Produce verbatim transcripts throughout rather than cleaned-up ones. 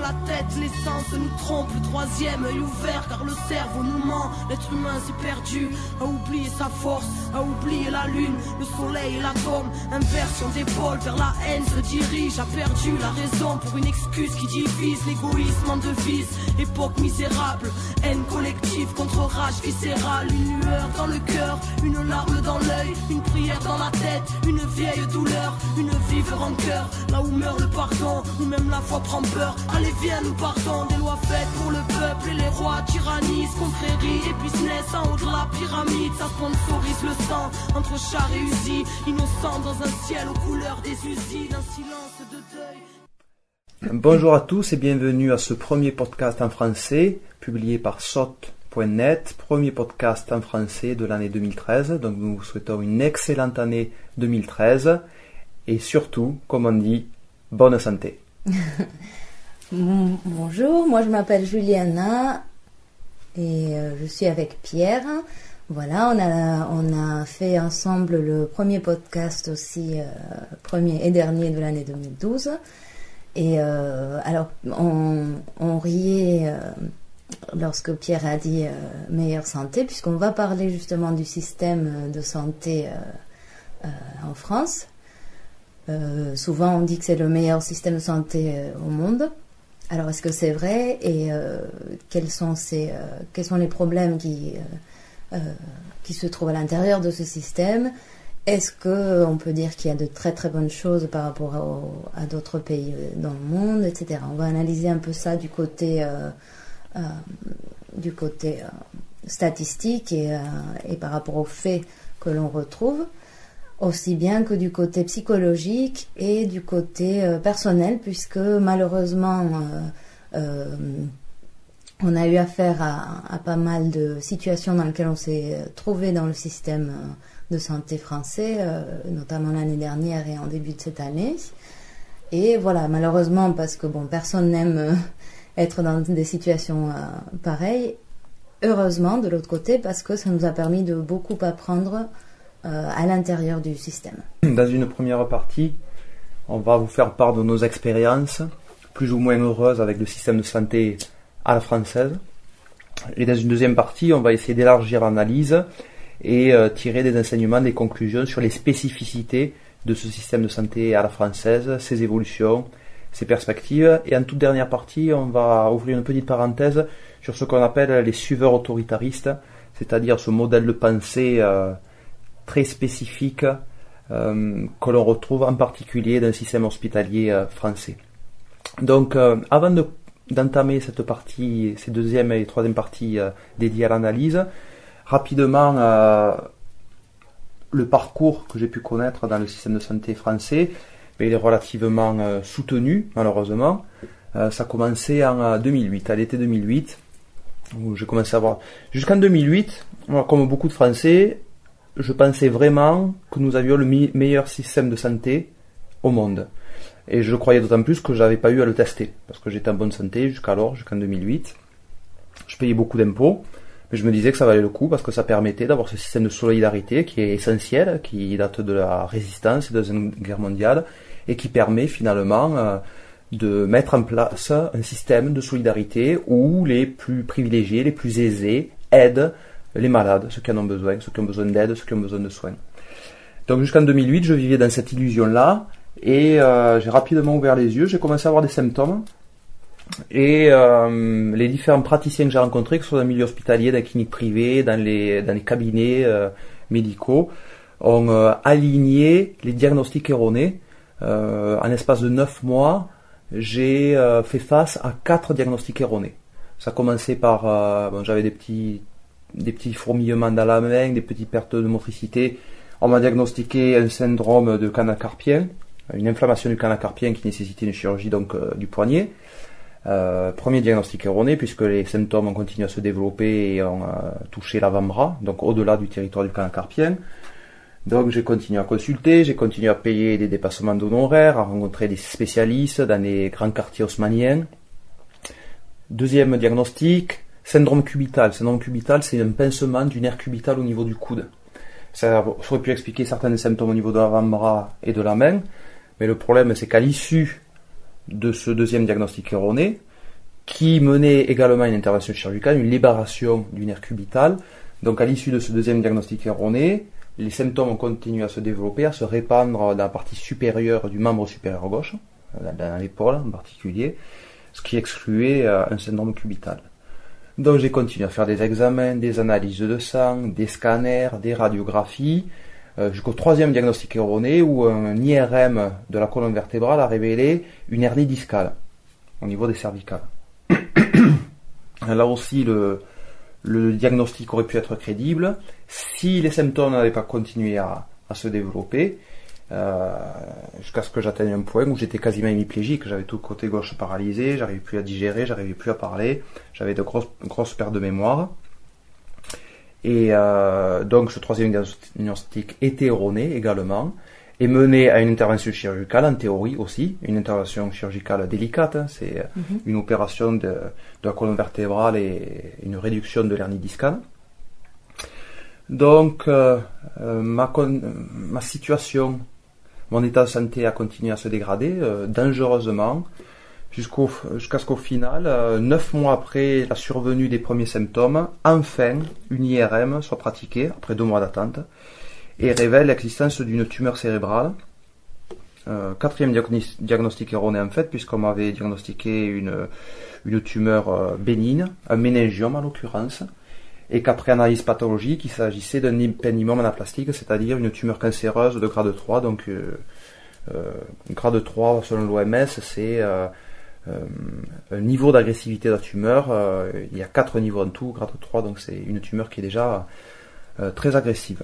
la tête, l'essence nous trompe. Le troisième œil ouvert car le cerveau nous ment. L'être humain s'est perdu, a oublié sa force, a oublié la lune, le soleil et l'atome. Inversion d'épaule vers la haine se dirige. A perdu la raison pour une excuse qui divise. L'égoïsme en devise, époque misérable. Haine collective contre rage viscérale. Une lueur dans le cœur, une larme dans l'œil, une prière dans la tête, une vieille douleur, une vive rancœur. Là où meurt le pardon, où même la foi prend peur. Allez viens nous partons, des lois faites pour le peuple. Et les rois tyrannisent, confréries et business. En haut de la pyramide, ça sponsorise le sang. Entre chars et usines, innocents dans un ciel aux couleurs des usines. Un silence de deuil. Bonjour à tous et bienvenue à ce premier podcast en français, publié par Sotte point net, premier podcast en français de l'année deux mille treize. Donc nous vous souhaitons une excellente année deux mille treize et surtout, comme on dit, bonne santé. Bonjour, moi je m'appelle Juliana et euh, je suis avec Pierre. Voilà, on a, on a fait ensemble le premier podcast aussi, euh, premier et dernier de l'année deux mille douze. Et euh, alors, on, on riait euh, lorsque Pierre a dit euh, meilleure santé, puisqu'on va parler justement du système de santé euh, euh, en France. Euh, souvent, on dit que c'est le meilleur système de santé euh, au monde. Alors, est-ce que c'est vrai? Et euh, quels sont ces, euh, quels sont les problèmes qui, euh, euh, qui se trouvent à l'intérieur de ce système? Est-ce qu'on peut dire qu'il y a de très très bonnes choses par rapport à, à d'autres pays dans le monde, et cetera. On va analyser un peu ça du côté, euh, euh, du côté euh, statistique et, euh, et par rapport aux faits que l'on retrouve, aussi bien que du côté psychologique et du côté euh, personnel, puisque malheureusement euh, euh, on a eu affaire à, à pas mal de situations dans lesquelles on s'est trouvé dans le système euh, de santé français, euh, notamment l'année dernière et en début de cette année. Et voilà, malheureusement, parce que bon, personne n'aime euh, être dans des situations euh, pareilles. Heureusement, de l'autre côté, parce que ça nous a permis de beaucoup apprendre euh, à l'intérieur du système. Dans une première partie, on va vous faire part de nos expériences, plus ou moins heureuses avec le système de santé à la française. Et dans une deuxième partie, on va essayer d'élargir l'analyse et euh, tirer des enseignements, des conclusions sur les spécificités de ce système de santé à la française, ses évolutions, ses perspectives. Et en toute dernière partie, on va ouvrir une petite parenthèse sur ce qu'on appelle les suiveurs autoritaristes, c'est-à-dire ce modèle de pensée euh, très spécifique euh, que l'on retrouve en particulier dans le système hospitalier euh, français. Donc, euh, avant de, d'entamer cette partie, ces deuxième et troisième parties euh, dédiées à l'analyse, rapidement, euh, le parcours que j'ai pu connaître dans le système de santé français, il est relativement euh, soutenu, malheureusement. Euh, ça a commencé en euh, deux mille huit, à l'été deux mille huit, où j'ai commencé à voir. Jusqu'en deux mille huit, moi, comme beaucoup de Français, je pensais vraiment que nous avions le mi- meilleur système de santé au monde. Et je croyais d'autant plus que je n'avais pas eu à le tester, parce que j'étais en bonne santé jusqu'alors, jusqu'en deux mille huit. Je payais beaucoup d'impôts. Mais je me disais que ça valait le coup parce que ça permettait d'avoir ce système de solidarité qui est essentiel, qui date de la résistance et de la Deuxième Guerre mondiale et qui permet finalement euh, de mettre en place un système de solidarité où les plus privilégiés, les plus aisés aident les malades, ceux qui en ont besoin, ceux qui ont besoin d'aide, ceux qui ont besoin de soins. Donc jusqu'en deux mille huit, je vivais dans cette illusion-là et euh, j'ai rapidement ouvert les yeux, j'ai commencé à avoir des symptômes. Et euh, les différents praticiens que j'ai rencontrés, que ce soit dans le milieu hospitalier, dans les cliniques privées, dans les, dans les cabinets euh, médicaux, ont euh, aligné les diagnostics erronés. Euh, en l'espace de neuf mois, j'ai euh, fait face à quatre diagnostics erronés. Ça a commencé par, euh, bon, j'avais des petits, des petits fourmillements dans la main, des petites pertes de motricité. On m'a diagnostiqué un syndrome de canal carpien, une inflammation du canal carpien qui nécessitait une chirurgie donc euh, du poignet. Euh, premier diagnostic erroné puisque les symptômes ont continué à se développer et ont euh, touché l'avant-bras, donc au-delà du territoire du canal carpien. Donc j'ai continué à consulter, j'ai continué à payer des dépassements d'honoraires, à rencontrer des spécialistes dans les grands quartiers haussmanniens. Deuxième diagnostic, syndrome cubital. Syndrome cubital, c'est un pincement du nerf cubital au niveau du coude. Ça aurait pu expliquer certains symptômes au niveau de l'avant-bras et de la main, mais le problème c'est qu'à l'issue de ce deuxième diagnostic erroné, qui menait également une intervention chirurgicale, une libération du nerf cubital. Donc à l'issue de ce deuxième diagnostic erroné, les symptômes ont continué à se développer, à se répandre dans la partie supérieure du membre supérieur gauche, dans l'épaule en particulier, ce qui excluait un syndrome cubital. Donc j'ai continué à faire des examens, des analyses de sang, des scanners, des radiographies, euh, jusqu'au troisième diagnostic erroné où un I R M de la colonne vertébrale a révélé une hernie discale au niveau des cervicales. Là aussi, le, le diagnostic aurait pu être crédible si les symptômes n'avaient pas continué à, à se développer, euh, jusqu'à ce que j'atteigne un point où j'étais quasiment hémiplégique. J'avais tout le côté gauche paralysé, j'arrivais plus à digérer, j'arrivais plus à parler, j'avais de grosses, grosses pertes de mémoire. Et euh, donc ce troisième diagnostic était erroné également, et mené à une intervention chirurgicale, en théorie aussi, une intervention chirurgicale délicate, hein, c'est mm-hmm. une opération de, de la colonne vertébrale et une réduction de l'hernie discale. Donc euh, euh, ma, con, ma situation, mon état de santé a continué à se dégrader euh, dangereusement, jusqu'au, jusqu'à ce qu'au final, euh, neuf mois après la survenue des premiers symptômes, enfin une I R M soit pratiquée, après deux mois d'attente, et révèle l'existence d'une tumeur cérébrale. Euh, quatrième diagnostic, diagnostic erroné en fait, puisqu'on m'avait diagnostiqué une, une tumeur euh, bénigne, un méningiome en l'occurrence, et qu'après analyse pathologique, il s'agissait d'un épendymome anaplastique, c'est-à-dire une tumeur cancéreuse de grade trois. Donc, euh, euh, grade trois, selon l'O M S, c'est euh, euh, un niveau d'agressivité de la tumeur. Euh, il y a quatre niveaux en tout, grade trois, donc c'est une tumeur qui est déjà euh, très agressive.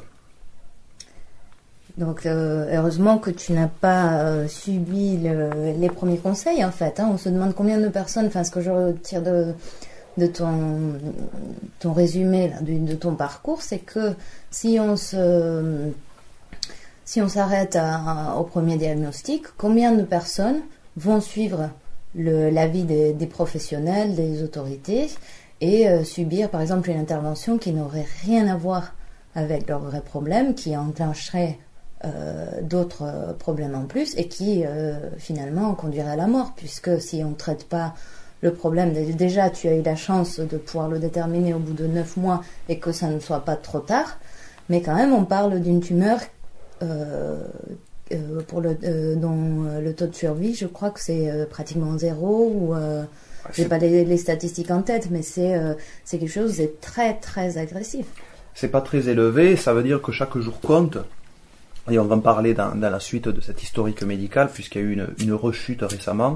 Donc euh, heureusement que tu n'as pas euh, subi le, les premiers conseils en fait. Hein. On se demande combien de personnes, enfin ce que je retire de, de ton, ton résumé, là, de, de ton parcours, c'est que si on se, si on s'arrête à, à, au premier diagnostic, combien de personnes vont suivre le, l'avis des, des professionnels, des autorités et euh, subir par exemple une intervention qui n'aurait rien à voir avec leur vrai problème, qui enclencherait Euh, d'autres euh, problèmes en plus et qui euh, finalement conduirait à la mort, puisque si on ne traite pas le problème, déjà tu as eu la chance de pouvoir le déterminer au bout de neuf mois et que ça ne soit pas trop tard, mais quand même on parle d'une tumeur euh, euh, pour le, euh, dont le taux de survie, je crois que c'est euh, pratiquement zéro, ou euh, j'ai pas les, les statistiques en tête, mais c'est, euh, c'est quelque chose de très très agressif. C'est pas très élevé, ça veut dire que chaque jour compte. Et on va en parler dans, dans la suite de cette historique médicale, puisqu'il y a eu une, une rechute récemment.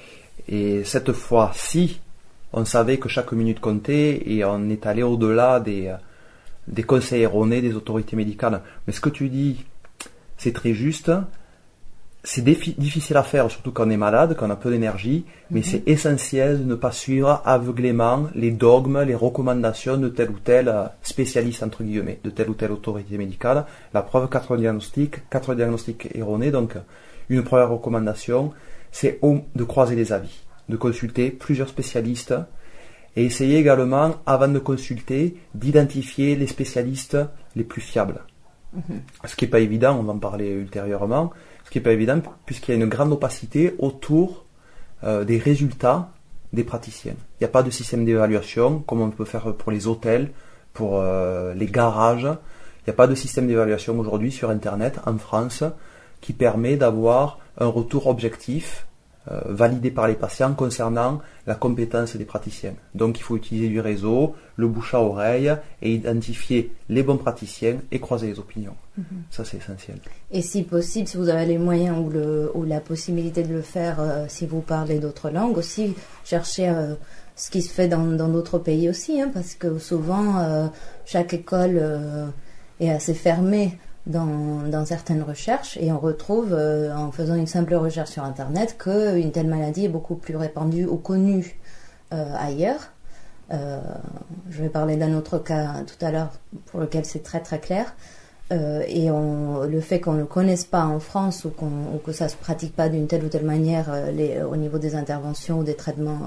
Et cette fois-ci, on savait que chaque minute comptait et on est allé au-delà des, des conseils erronés des autorités médicales. Mais ce que tu dis, c'est très juste. C'est défi- difficile à faire, surtout quand on est malade, quand on a peu d'énergie, mais mm-hmm. c'est essentiel de ne pas suivre aveuglément les dogmes, les recommandations de tel ou tel spécialiste, entre guillemets, de telle ou telle autorité médicale. La preuve, quatre diagnostics, quatre diagnostics erronés, donc une première recommandation, c'est de croiser les avis, de consulter plusieurs spécialistes, et essayer également, avant de consulter, d'identifier les spécialistes les plus fiables. Mm-hmm. Ce qui n'est pas évident, on va en parler ultérieurement, ce qui n'est pas évident puisqu'il y a une grande opacité autour euh, des résultats des praticiens. Il n'y a pas de système d'évaluation comme on peut faire pour les hôtels, pour euh, les garages. Il n'y a pas de système d'évaluation aujourd'hui sur Internet en France qui permet d'avoir un retour objectif euh, validé par les patients concernant la compétence des praticiens. Donc il faut utiliser du réseau, le bouche à oreille et identifier les bons praticiens et croiser les opinions. Mmh. Ça c'est essentiel. Et si possible, si vous avez les moyens ou, le, ou la possibilité de le faire, euh, si vous parlez d'autres langues, aussi chercher euh, ce qui se fait dans, dans d'autres pays aussi, hein, parce que souvent euh, chaque école euh, est assez fermée dans, dans certaines recherches, et on retrouve euh, en faisant une simple recherche sur Internet qu'une telle maladie est beaucoup plus répandue ou connue euh, ailleurs. Euh, je vais parler d'un autre cas tout à l'heure pour lequel c'est très très clair. Euh, et on, le fait qu'on ne le connaisse pas en France ou, qu'on, ou que ça ne se pratique pas d'une telle ou telle manière euh, les, au niveau des interventions ou des traitements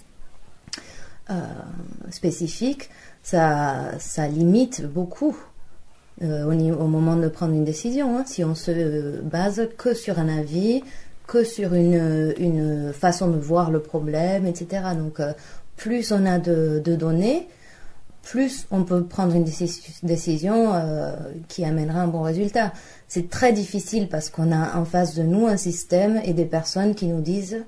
euh, euh, spécifiques, ça, ça limite beaucoup euh, au, au moment de prendre une décision. Hein, si on se base que sur un avis, que sur une, une façon de voir le problème, et cetera. Donc euh, plus on a de, de données, plus on peut prendre une décision, décision euh, qui amènera un bon résultat. C'est très difficile parce qu'on a en face de nous un système et des personnes qui nous disent,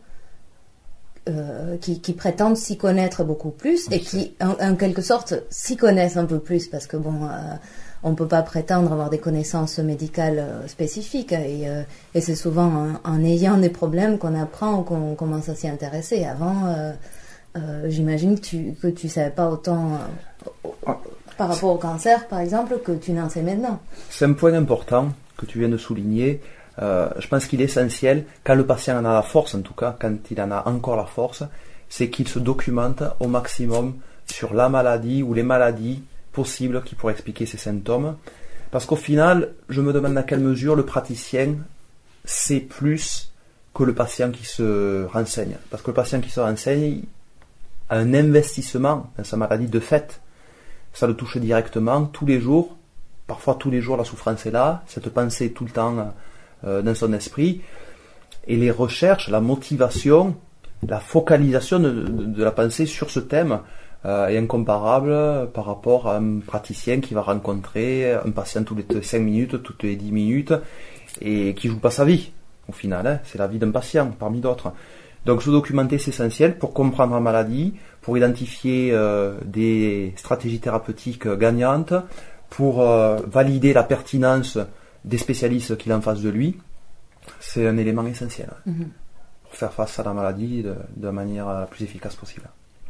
euh, qui, qui prétendent s'y connaître beaucoup plus et qui, en, en quelque sorte, s'y connaissent un peu plus parce que bon, euh, on ne peut pas prétendre avoir des connaissances médicales euh, spécifiques et, euh, et c'est souvent en, en ayant des problèmes qu'on apprend ou qu'on commence à s'y intéresser. Avant, euh, euh, j'imagine que tu que tu savais pas autant euh, par rapport au cancer, par exemple, que tu n'en sais maintenant. C'est un point important que tu viens de souligner. Euh, je pense qu'il est essentiel, quand le patient en a la force, en tout cas, quand il en a encore la force, c'est qu'il se documente au maximum sur la maladie ou les maladies possibles qui pourraient expliquer ces symptômes. Parce qu'au final, je me demande à quelle mesure le praticien sait plus que le patient qui se renseigne. Parce que le patient qui se renseigne a un investissement dans sa maladie de fait. Ça le touche directement tous les jours. Parfois tous les jours la souffrance est là, cette pensée est tout le temps euh, dans son esprit. Et les recherches, la motivation, la focalisation de, de, de la pensée sur ce thème euh, est incomparable par rapport à un praticien qui va rencontrer un patient toutes les cinq minutes, toutes les dix minutes, et qui joue pas sa vie, au final. Hein, c'est la vie d'un patient, parmi d'autres. Donc se documenter, c'est essentiel pour comprendre la maladie, pour identifier euh, des stratégies thérapeutiques gagnantes, pour euh, valider la pertinence des spécialistes qu'il a en face de lui. C'est un élément essentiel mm-hmm. pour faire face à la maladie de, de la manière la plus efficace possible.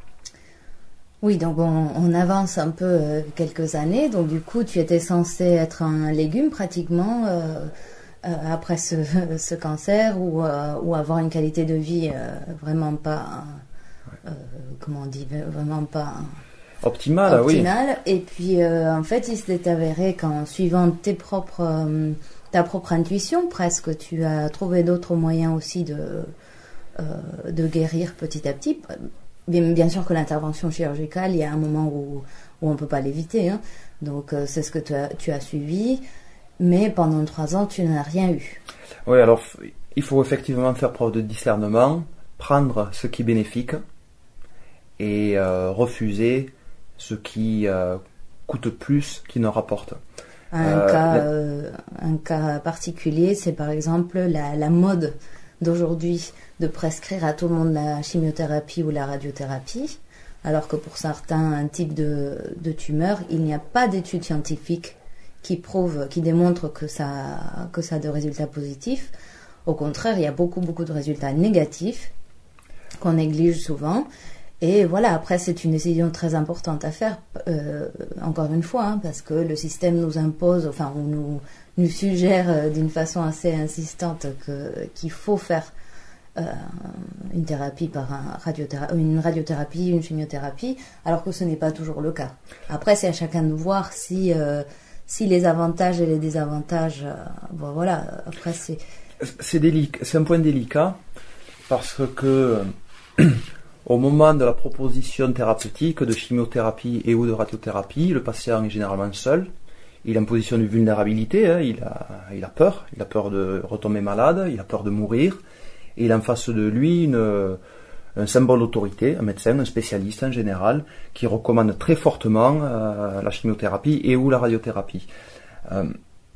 Oui, donc on, on avance un peu euh, quelques années. Donc du coup, tu étais censé être un légume pratiquement euh, euh, après ce, ce cancer ou, euh, ou avoir une qualité de vie euh, vraiment pas, euh, comment on dit, vraiment pas optimale. optimale. Oui. Et puis euh, en fait, il s'est avéré qu'en suivant tes propres, euh, ta propre intuition, presque, tu as trouvé d'autres moyens aussi de euh, de guérir petit à petit. Bien, bien sûr que l'intervention chirurgicale, il y a un moment où, où on ne peut pas l'éviter. Hein. Donc, euh, c'est ce que tu as, tu as suivi. Mais pendant trois ans, tu n'as rien eu. Oui, alors, il faut effectivement faire preuve de discernement, prendre ce qui est bénéfique et euh, refuser ce qui euh, coûte plus qu'il ne rapporte. Un, euh, cas, la... euh, un cas particulier, c'est par exemple la, la mode d'aujourd'hui de prescrire à tout le monde la chimiothérapie ou la radiothérapie, alors que pour certains types de, de tumeurs, il n'y a pas d'études scientifiques qui prouvent, qui démontrent que ça, que ça a de résultats positifs. Au contraire, il y a beaucoup, beaucoup de résultats négatifs qu'on néglige souvent. Et voilà, après, c'est une décision très importante à faire, euh, encore une fois, hein, parce que le système nous impose, enfin, on nous, nous suggère euh, d'une façon assez insistante que, qu'il faut faire euh, une thérapie par un radiothérapie, une radiothérapie, une chimiothérapie, alors que ce n'est pas toujours le cas. Après, c'est à chacun de voir si, euh, si les avantages et les désavantages, euh, bon, voilà, après, c'est... C'est, délic- c'est un point délicat, parce que... Au moment de la proposition thérapeutique de chimiothérapie et ou de radiothérapie, le patient est généralement seul. Il est en position de vulnérabilité, hein, il a, il a peur, il a peur de retomber malade, il a peur de mourir. Et il a en face de lui une, un symbole d'autorité, un médecin, un spécialiste en général, qui recommande très fortement euh, la chimiothérapie et ou la radiothérapie. Euh,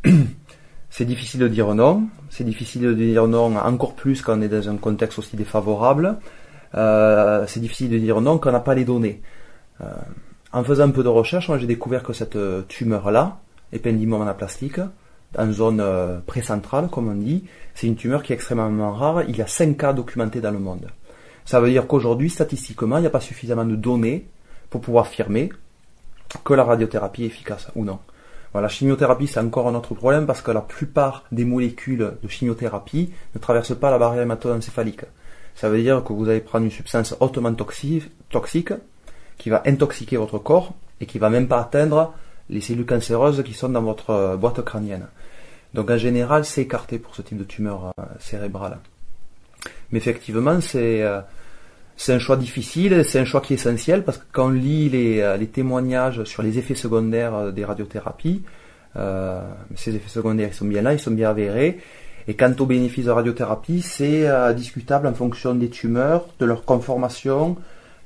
c'est difficile de dire non, c'est difficile de dire non encore plus quand on est dans un contexte aussi défavorable. Euh, c'est difficile de dire non quand on n'a pas les données. Euh, en faisant un peu de recherche, moi j'ai découvert que cette tumeur-là, épendymome anaplastique, en zone euh, précentrale, comme on dit, c'est une tumeur qui est extrêmement rare. Il y a cinq cas documentés dans le monde. Ça veut dire qu'aujourd'hui, statistiquement, il n'y a pas suffisamment de données pour pouvoir affirmer que la radiothérapie est efficace ou non. Voilà, la chimiothérapie, c'est encore un autre problème parce que la plupart des molécules de chimiothérapie ne traversent pas la barrière hémato-encéphalique. Ça veut dire que vous allez prendre une substance hautement toxique, toxique qui va intoxiquer votre corps et qui va même pas atteindre les cellules cancéreuses qui sont dans votre boîte crânienne. Donc en général, c'est écarté pour ce type de tumeur euh, cérébrale. Mais effectivement, c'est, euh, c'est un choix difficile, c'est un choix qui est essentiel parce que quand on lit les, les témoignages sur les effets secondaires des radiothérapies, euh, ces effets secondaires ils sont bien là, ils sont bien avérés. Et quant aux bénéfices de radiothérapie, c'est euh, discutable en fonction des tumeurs, de leur conformation,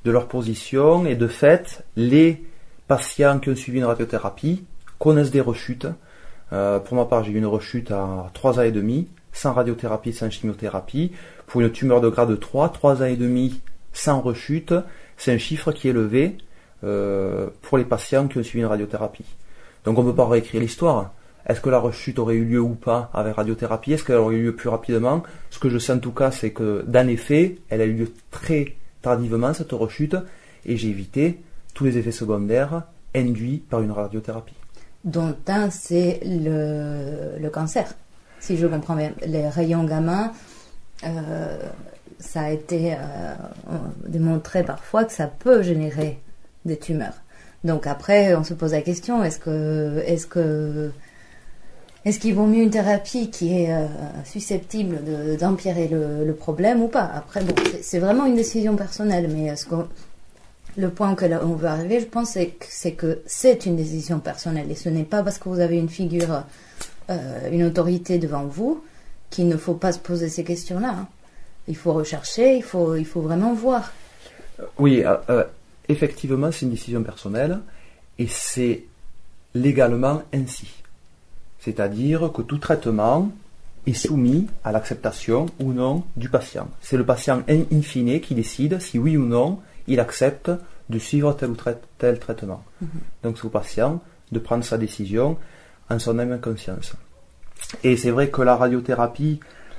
de leur position, et de fait, les patients qui ont suivi une radiothérapie connaissent des rechutes. Euh, pour ma part, j'ai eu une rechute à trois ans et demi, sans radiothérapie, sans chimiothérapie. Pour une tumeur de grade trois, trois ans et demi sans rechute, c'est un chiffre qui est élevé euh, pour les patients qui ont suivi une radiothérapie. Donc on ne peut pas réécrire l'histoire. Est-ce que la rechute aurait eu lieu ou pas avec radiothérapie? Est-ce qu'elle aurait eu lieu plus rapidement? Ce que je sais en tout cas, c'est que dans les faits, elle a eu lieu très tardivement, cette rechute, et j'ai évité tous les effets secondaires induits par une radiothérapie. Dont un, c'est le, le cancer, si je comprends bien. Les rayons gamma, euh, ça a été euh, démontré parfois que ça peut générer des tumeurs. Donc après, on se pose la question, est-ce que, est-ce que, est-ce qu'il vaut mieux une thérapie qui est euh, susceptible de, d'empirer le, le problème ou pas? Après, bon, c'est, c'est vraiment une décision personnelle, mais ce qu'on, le point auquel on veut arriver, je pense, c'est que, c'est que c'est une décision personnelle, et ce n'est pas parce que vous avez une figure, euh, une autorité devant vous, qu'il ne faut pas se poser ces questions-là. Hein. Il faut rechercher, il faut, il faut vraiment voir. Oui, euh, euh, effectivement, c'est une décision personnelle, et c'est légalement ainsi. C'est-à-dire que tout traitement est soumis à l'acceptation ou non du patient. C'est le patient in fine qui décide si oui ou non il accepte de suivre tel ou tel traitement. Mm-hmm. Donc c'est au patient de prendre sa décision en son âme et conscience. Et c'est vrai que la radiothérapie,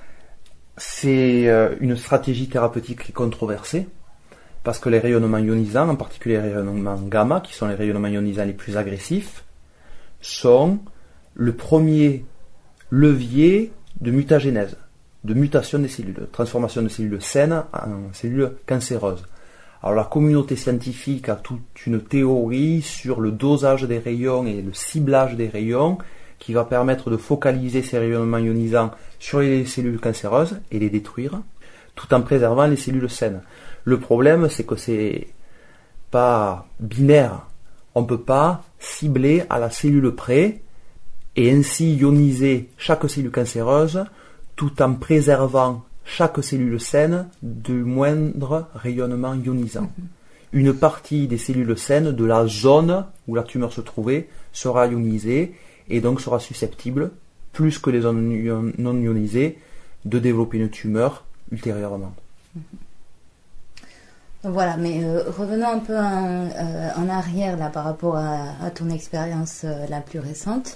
c'est une stratégie thérapeutique qui est controversée, parce que les rayonnements ionisants, en particulier les rayonnements gamma, qui sont les rayonnements ionisants les plus agressifs, sont le premier levier de mutagénèse, de mutation des cellules, de transformation de cellules saines en cellules cancéreuses. Alors la communauté scientifique a toute une théorie sur le dosage des rayons et le ciblage des rayons qui va permettre de focaliser ces rayonnements ionisants sur les cellules cancéreuses et les détruire, tout en préservant les cellules saines. Le problème, c'est que c'est pas binaire. On ne peut pas cibler à la cellule près et ainsi ioniser chaque cellule cancéreuse tout en préservant chaque cellule saine du moindre rayonnement ionisant. Mm-hmm. Une partie des cellules saines de la zone où la tumeur se trouvait sera ionisée et donc sera susceptible, plus que les zones non ionisées, de développer une tumeur ultérieurement. Mm-hmm. Voilà, mais euh, revenons un peu en, euh, en arrière là par rapport à, à ton expérience euh, la plus récente.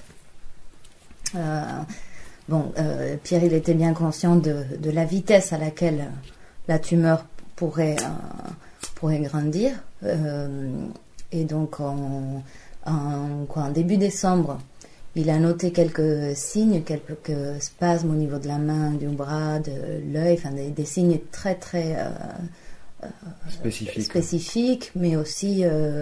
Euh, bon, euh, Pierre, il était bien conscient de, de la vitesse à laquelle la tumeur pourrait, euh, pourrait grandir. Euh, et donc, en, en, quoi, en début décembre, il a noté quelques signes, quelques spasmes au niveau de la main, du bras, de l'œil, enfin des, des signes très très euh, euh, spécifiques, spécifiques, mais aussi euh,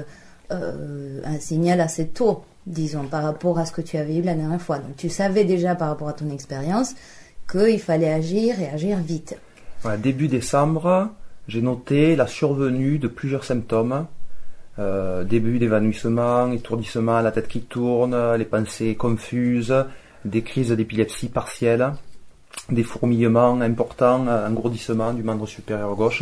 euh, un signal assez tôt, disons, par rapport à ce que tu avais eu la dernière fois. Donc tu savais déjà par rapport à ton expérience qu'il fallait agir et agir vite. Voilà, début décembre, j'ai noté la survenue de plusieurs symptômes. Euh, début d'évanouissement, étourdissement, la tête qui tourne, les pensées confuses, des crises d'épilepsie partielles, des fourmillements importants, engourdissement du membre supérieur gauche.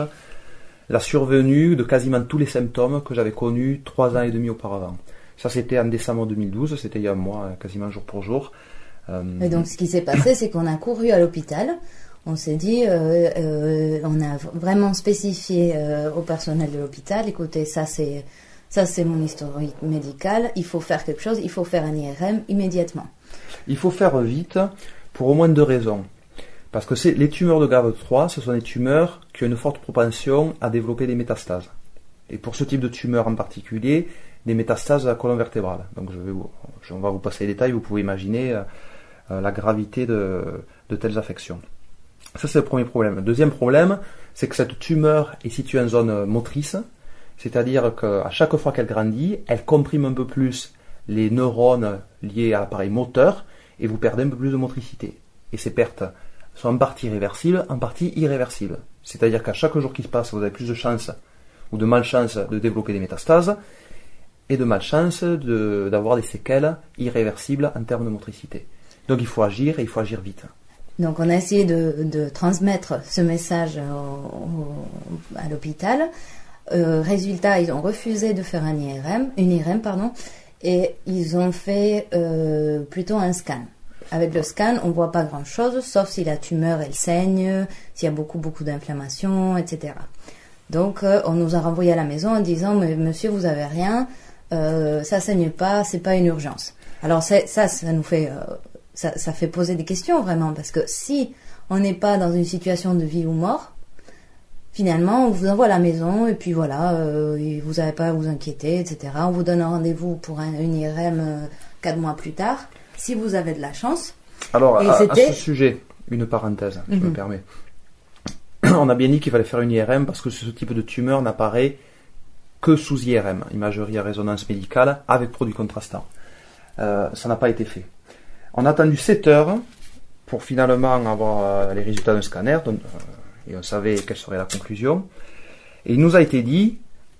La survenue de quasiment tous les symptômes que j'avais connus trois ans et demi auparavant. Ça, c'était en décembre deux mille douze, c'était il y a un mois, quasiment jour pour jour. Euh... Et donc, ce qui s'est passé, c'est qu'on a couru à l'hôpital. On s'est dit, euh, euh, on a vraiment spécifié euh, au personnel de l'hôpital, écoutez, ça c'est, ça c'est mon historique médical, il faut faire quelque chose, il faut faire un I R M immédiatement. Il faut faire vite pour au moins deux raisons. Parce que c'est, les tumeurs de grade trois, ce sont des tumeurs qui ont une forte propension à développer des métastases. Et pour ce type de tumeur en particulier, des métastases à la colonne vertébrale. Donc je vais vous, on va vous passer les détails, vous pouvez imaginer euh, la gravité de, de telles affections. Ça, c'est le premier problème. Le deuxième problème, c'est que cette tumeur est située en zone motrice, c'est-à-dire qu'à chaque fois qu'elle grandit, elle comprime un peu plus les neurones liés à l'appareil moteur et vous perdez un peu plus de motricité. Et ces pertes sont en partie réversibles, en partie irréversibles. C'est-à-dire qu'à chaque jour qui se passe, vous avez plus de chances ou de malchance de développer des métastases et de malchance de, d'avoir des séquelles irréversibles en termes de motricité. Donc il faut agir et il faut agir vite. Donc on a essayé de, de transmettre ce message au, au, à l'hôpital. Euh, résultat, ils ont refusé de faire un I R M, une I R M, pardon, et ils ont fait euh, plutôt un scan. Avec le scan, on voit pas grand-chose, sauf si la tumeur, elle saigne, s'il y a beaucoup, beaucoup d'inflammation, et cetera. Donc, euh, on nous a renvoyé à la maison en disant, mais monsieur, vous avez rien, euh, ça saigne pas, c'est pas une urgence. Alors, c'est, ça, ça nous fait, euh, ça, ça fait poser des questions vraiment, parce que si on n'est pas dans une situation de vie ou mort, finalement, on vous envoie à la maison, et puis voilà, euh, vous n'avez pas à vous inquiéter, et cetera. On vous donne un rendez-vous pour un, une I R M euh, quatre mois plus tard, si vous avez de la chance. Alors, et à, c'était... à ce sujet, une parenthèse, je Mm-hmm. me permets. On a bien dit qu'il fallait faire une I R M parce que ce type de tumeur n'apparaît que sous I R M, imagerie à résonance médicale, avec produit contrastant. Euh, ça n'a pas été fait. On a attendu sept heures pour finalement avoir euh, les résultats d'un scanner, donc, euh, et on savait quelle serait la conclusion. Et il nous a été dit,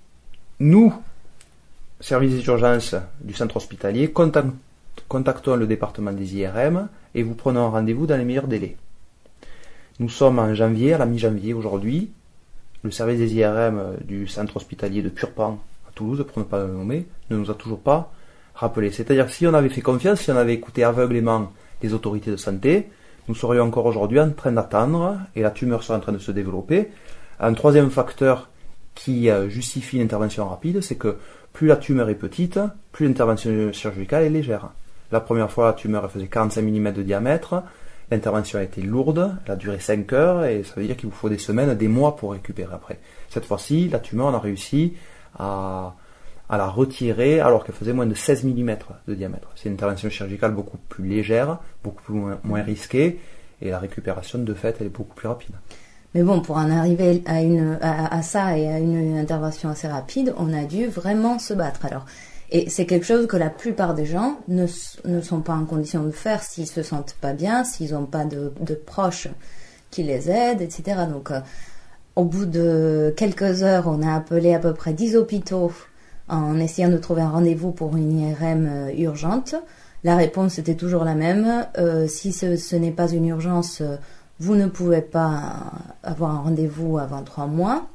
nous, service d'urgence du centre hospitalier, contact, contactons le département des I R M et vous prenons un rendez-vous dans les meilleurs délais. Nous sommes en janvier, à la mi-janvier aujourd'hui. Le service des I R M du centre hospitalier de Purpan à Toulouse, pour ne pas le nommer, ne nous a toujours pas rappelé. C'est-à-dire que si on avait fait confiance, si on avait écouté aveuglément les autorités de santé, nous serions encore aujourd'hui en train d'attendre et la tumeur serait en train de se développer. Un troisième facteur qui justifie une intervention rapide, c'est que plus la tumeur est petite, plus l'intervention chirurgicale est légère. La première fois, la tumeur faisait quarante-cinq millimètres de diamètre. L'intervention a été lourde, elle a duré cinq heures et ça veut dire qu'il vous faut des semaines, des mois pour récupérer après. Cette fois-ci, la tumeur, on a réussi à, à la retirer alors qu'elle faisait moins de seize millimètres de diamètre. C'est une intervention chirurgicale beaucoup plus légère, beaucoup plus moins, moins risquée et la récupération de fait, elle est beaucoup plus rapide. Mais bon, pour en arriver à, une, à, à ça et à une intervention assez rapide, on a dû vraiment se battre. Alors, et c'est quelque chose que la plupart des gens ne, ne sont pas en condition de faire s'ils se sentent pas bien, s'ils n'ont pas de, de proches qui les aident, et cetera. Donc, euh, au bout de quelques heures, on a appelé à peu près dix hôpitaux en essayant de trouver un rendez-vous pour une I R M euh, urgente. La réponse était toujours la même. Euh, si ce, ce n'est pas une urgence, euh, vous ne pouvez pas avoir un rendez-vous avant trois mois.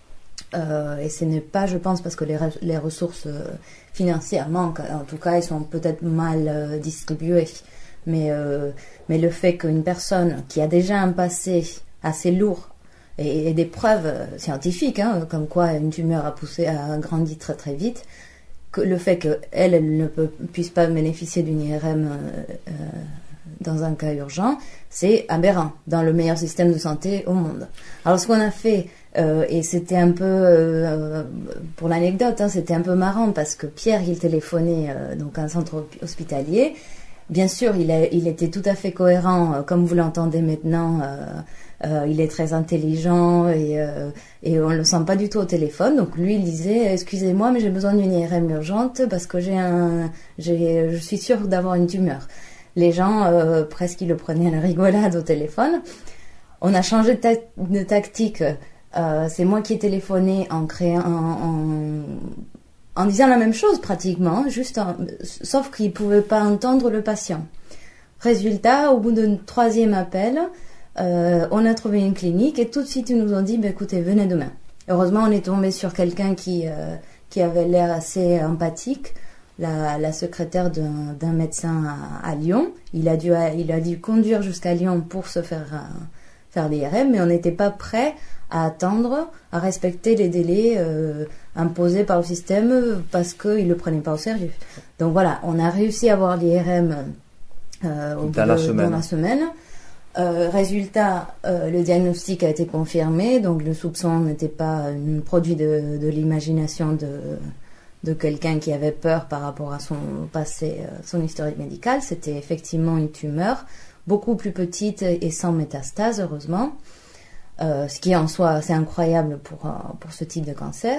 Euh, et ce n'est pas, je pense, parce que les, re- les ressources euh, financières manquent. En tout cas, elles sont peut-être mal euh, distribuées. Mais, euh, mais le fait qu'une personne qui a déjà un passé assez lourd et, et des preuves euh, scientifiques, hein, comme quoi une tumeur a poussé, a grandi très très vite, que le fait qu'elle elle ne peut, puisse pas bénéficier d'une I R M euh, euh, dans un cas urgent, c'est aberrant dans le meilleur système de santé au monde. Alors ce qu'on a fait, euh, et c'était un peu, euh, pour l'anecdote, hein, c'était un peu marrant parce que Pierre, il téléphonait euh, donc à un centre hospitalier. Bien sûr, il, a, il était tout à fait cohérent, euh, comme vous l'entendez maintenant. Euh, euh, il est très intelligent et, euh, et on ne le sent pas du tout au téléphone. Donc lui, il disait, excusez-moi, mais j'ai besoin d'une I R M urgente parce que j'ai un, j'ai, je suis sûre d'avoir une tumeur. Les gens, euh, presque, ils le prenaient à la rigolade au téléphone. On a changé de, ta- de tactique. Euh, c'est moi qui ai téléphoné en créant, en, en, en disant la même chose pratiquement, juste en, sauf qu'ils ne pouvaient pas entendre le patient. Résultat, au bout d'un troisième appel, euh, on a trouvé une clinique et tout de suite ils nous ont dit, bah, écoutez, venez demain. Heureusement, on est tombé sur quelqu'un qui, euh, qui avait l'air assez empathique. La, la secrétaire d'un, d'un médecin à, à Lyon. Il a dû, il a dû conduire jusqu'à Lyon pour se faire, euh, faire l'I R M, mais on n'était pas prêt à attendre, à respecter les délais euh, imposés par le système parce qu'il ne le prenait pas au sérieux. Donc voilà, on a réussi à avoir l'I R M euh, au bout dans, la de, semaine. dans la semaine. Euh, résultat, euh, le diagnostic a été confirmé, donc le soupçon n'était pas un produit de, de l'imagination de... de quelqu'un qui avait peur par rapport à son passé, son historique médical. C'était effectivement une tumeur, beaucoup plus petite et sans métastase, heureusement. Euh, ce qui en soi, c'est incroyable pour, pour ce type de cancer.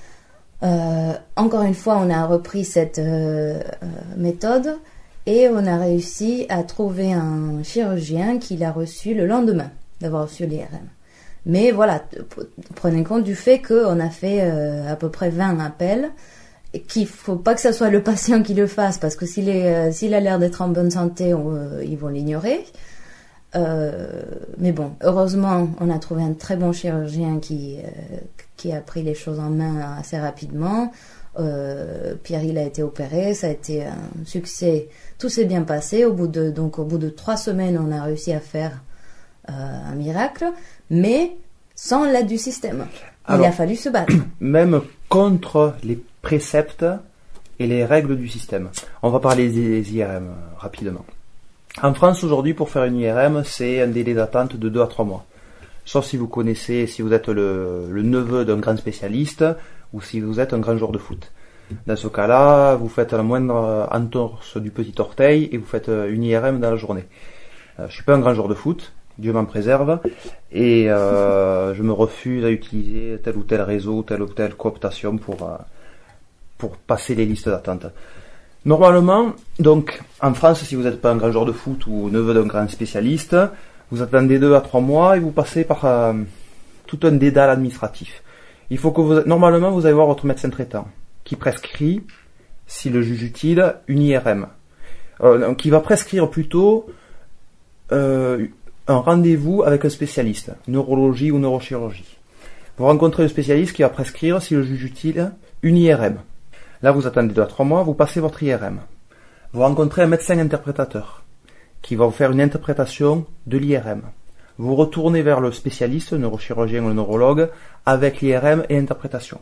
Euh, encore une fois, on a repris cette euh, méthode et on a réussi à trouver un chirurgien qui l'a reçu le lendemain d'avoir reçu l'I R M. Mais voilà, prenez compte du fait qu'on a fait euh, à peu près vingt appels, qu'il ne faut pas que ce soit le patient qui le fasse, parce que s'il, est, euh, s'il a l'air d'être en bonne santé, on, euh, ils vont l'ignorer. Euh, mais bon, heureusement, on a trouvé un très bon chirurgien qui, euh, qui a pris les choses en main assez rapidement. Euh, Pierre, il a été opéré, ça a été un succès. Tout s'est bien passé. Au bout de, donc, au bout de trois semaines, on a réussi à faire euh, un miracle, mais sans l'aide du système. Il Alors, a fallu se battre. Même contre les préceptes et les règles du système. On va parler des I R M euh, rapidement. En France, aujourd'hui, pour faire une I R M, c'est un délai d'attente de deux à trois mois. Sauf si vous connaissez, si vous êtes le, le neveu d'un grand spécialiste ou si vous êtes un grand joueur de foot. Dans ce cas-là, vous faites la moindre entorse du petit orteil et vous faites une I R M dans la journée. Euh, je suis pas un grand joueur de foot, Dieu m'en préserve, et euh, je me refuse à utiliser tel ou tel réseau, telle ou telle cooptation pour, euh, pour passer les listes d'attente. Normalement, donc, en France, si vous n'êtes pas un grand joueur de foot ou neveu d'un grand spécialiste, vous attendez deux à trois mois et vous passez par euh, tout un dédale administratif. Il faut que vous, normalement, vous allez voir votre médecin traitant, qui prescrit, si le juge utile, une I R M. Euh, qui va prescrire plutôt euh, un rendez-vous avec un spécialiste, neurologie ou neurochirurgie. Vous rencontrez le spécialiste qui va prescrire, si le juge utile, une I R M. Là, vous attendez deux à trois mois, vous passez votre I R M. Vous rencontrez un médecin interprétateur qui va vous faire une interprétation de l'I R M. Vous retournez vers le spécialiste, le neurochirurgien ou le neurologue, avec l'I R M et interprétation.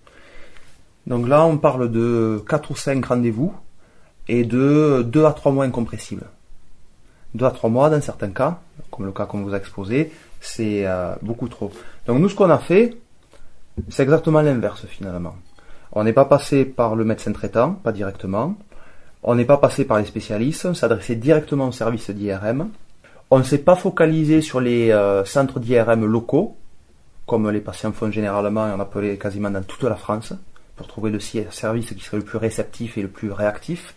Donc là, on parle de quatre ou cinq rendez-vous et de deux à trois mois incompressibles. deux à trois mois, dans certains cas, comme le cas qu'on vous a exposé, c'est euh, beaucoup trop. Donc nous, ce qu'on a fait, c'est exactement l'inverse finalement. On n'est pas passé par le médecin traitant, pas directement. On n'est pas passé par les spécialistes, on s'est adressé directement au service d'I R M. On ne s'est pas focalisé sur les euh, centres d'I R M locaux, comme les patients font généralement, et on appelait quasiment dans toute la France, pour trouver le service qui serait le plus réceptif et le plus réactif.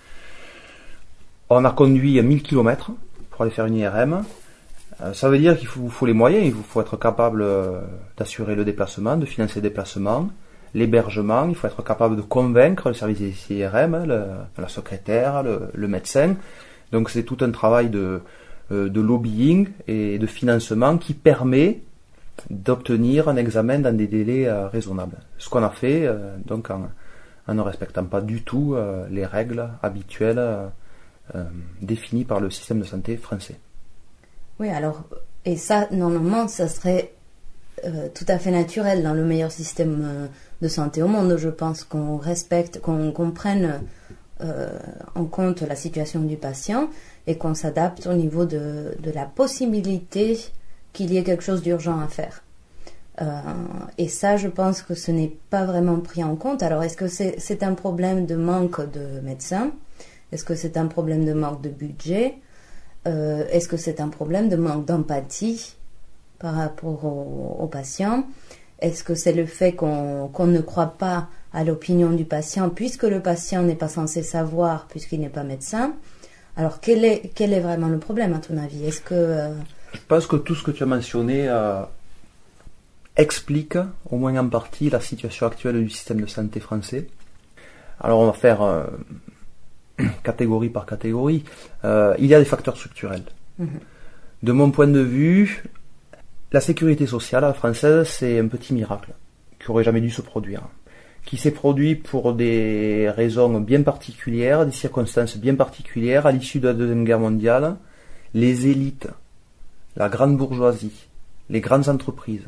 On a conduit mille kilomètres pour aller faire une I R M. Euh, ça veut dire qu'il faut, faut les moyens, il faut être capable euh, d'assurer le déplacement, de financer le déplacement, l'hébergement, il faut être capable de convaincre le service des I R M, le, la secrétaire, le, le médecin. Donc c'est tout un travail de, euh, de lobbying et de financement qui permet d'obtenir un examen dans des délais euh, raisonnables. Ce qu'on a fait, euh, donc en, en ne respectant pas du tout euh, les règles habituelles euh, euh, définies par le système de santé français. Oui, alors, et ça, normalement, ça serait euh, tout à fait naturel dans le meilleur système euh, de santé au monde. Je pense qu'on respecte, qu'on, qu'on prenne euh, en compte la situation du patient et qu'on s'adapte au niveau de, de la possibilité qu'il y ait quelque chose d'urgent à faire. Euh, et ça, je pense que ce n'est pas vraiment pris en compte. Alors, est-ce que c'est, c'est un problème de manque de médecins? Est-ce que c'est un problème de manque de budget? euh, Est-ce que c'est un problème de manque d'empathie par rapport aux, aux patients? Est-ce que c'est le fait qu'on, qu'on ne croit pas à l'opinion du patient puisque le patient n'est pas censé savoir puisqu'il n'est pas médecin? Alors, quel est, quel est vraiment le problème à ton avis? Est-ce que... Euh, Je pense que tout ce que tu as mentionné euh, explique, au moins en partie, la situation actuelle du système de santé français. Alors on va faire euh, catégorie par catégorie. Euh, il y a des facteurs structurels. Mmh. De mon point de vue, la sécurité sociale française, c'est un petit miracle qui aurait jamais dû se produire, qui s'est produit pour des raisons bien particulières, des circonstances bien particulières. À l'issue de la Deuxième Guerre mondiale, les élites, la grande bourgeoisie, les grandes entreprises,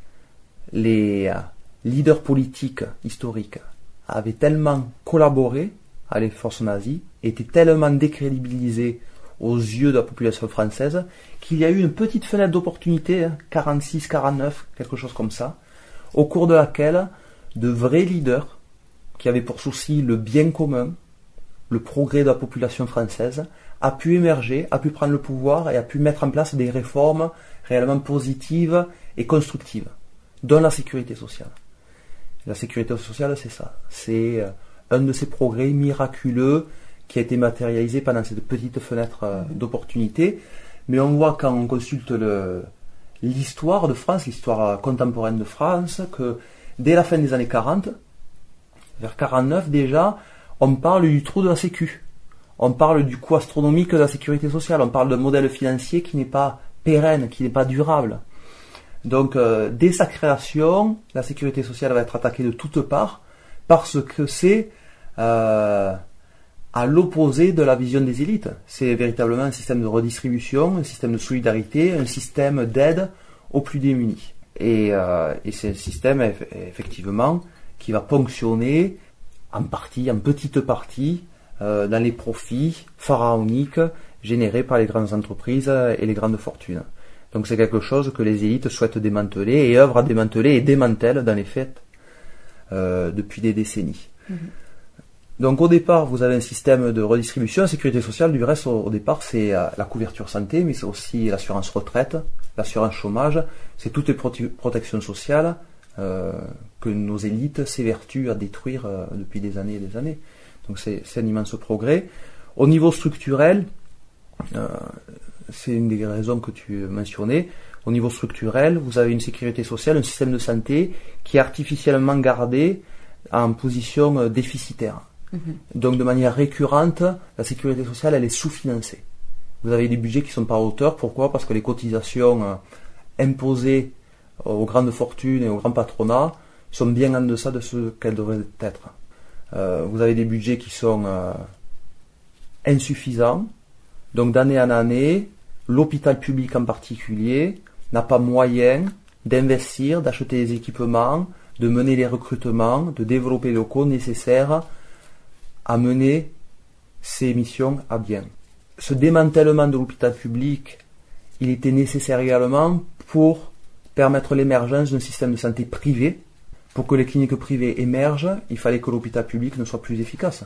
les euh, leaders politiques historiques avaient tellement collaboré à les forces nazies, étaient tellement décrédibilisés aux yeux de la population française, qu'il y a eu une petite fenêtre d'opportunité, hein, quarante-six, quarante-neuf, quelque chose comme ça, au cours de laquelle de vrais leaders, qui avaient pour souci le bien commun, le progrès de la population française, a pu émerger, a pu prendre le pouvoir et a pu mettre en place des réformes réellement positives et constructives, dont la sécurité sociale. La sécurité sociale, c'est ça. C'est un de ces progrès miraculeux qui a été matérialisé pendant cette petite fenêtre d'opportunité. Mais on voit quand on consulte le, l'histoire de France, l'histoire contemporaine de France, que dès la fin des années quarante, vers quarante-neuf déjà, on parle du trou de la Sécu. On parle du coût astronomique de la sécurité sociale. On parle d'un modèle financier qui n'est pas pérenne, qui n'est pas durable. Donc, euh, dès sa création, la sécurité sociale va être attaquée de toutes parts parce que c'est euh, à l'opposé de la vision des élites. C'est véritablement un système de redistribution, un système de solidarité, un système d'aide aux plus démunis. Et, euh, et c'est un système, effectivement, qui va ponctionner en partie, en petite partie, euh, dans les profits pharaoniques générés par les grandes entreprises et les grandes fortunes. Donc c'est quelque chose que les élites souhaitent démanteler et œuvrent à démanteler et démantèlent dans les faits euh, depuis des décennies. Mmh. Donc au départ, vous avez un système de redistribution. La sécurité sociale, du reste, au, au départ, c'est euh, la couverture santé, mais c'est aussi l'assurance retraite, l'assurance chômage. C'est toutes les prote- protections sociales euh, que nos élites s'évertuent à détruire euh, depuis des années et des années. Donc c'est, c'est un immense progrès. Au niveau structurel, euh, c'est une des raisons que tu mentionnais. Au niveau structurel, vous avez une sécurité sociale, un système de santé qui est artificiellement gardé en position déficitaire. Mmh. Donc de manière récurrente, la sécurité sociale, elle est sous-financée. Vous avez des budgets qui ne sont pas à hauteur. Pourquoi ? Parce que les cotisations euh, imposées aux grandes fortunes et aux grands patronats sont bien en deçà de ce qu'elles devraient être. Euh, vous avez des budgets qui sont euh, insuffisants. Donc d'année en année, l'hôpital public en particulier n'a pas moyen d'investir, d'acheter les équipements, de mener les recrutements, de développer les locaux nécessaires à mener ces missions à bien. Ce démantèlement de l'hôpital public, il était nécessaire également pour permettre l'émergence d'un système de santé privé. Pour que les cliniques privées émergent, il fallait que l'hôpital public ne soit plus efficace.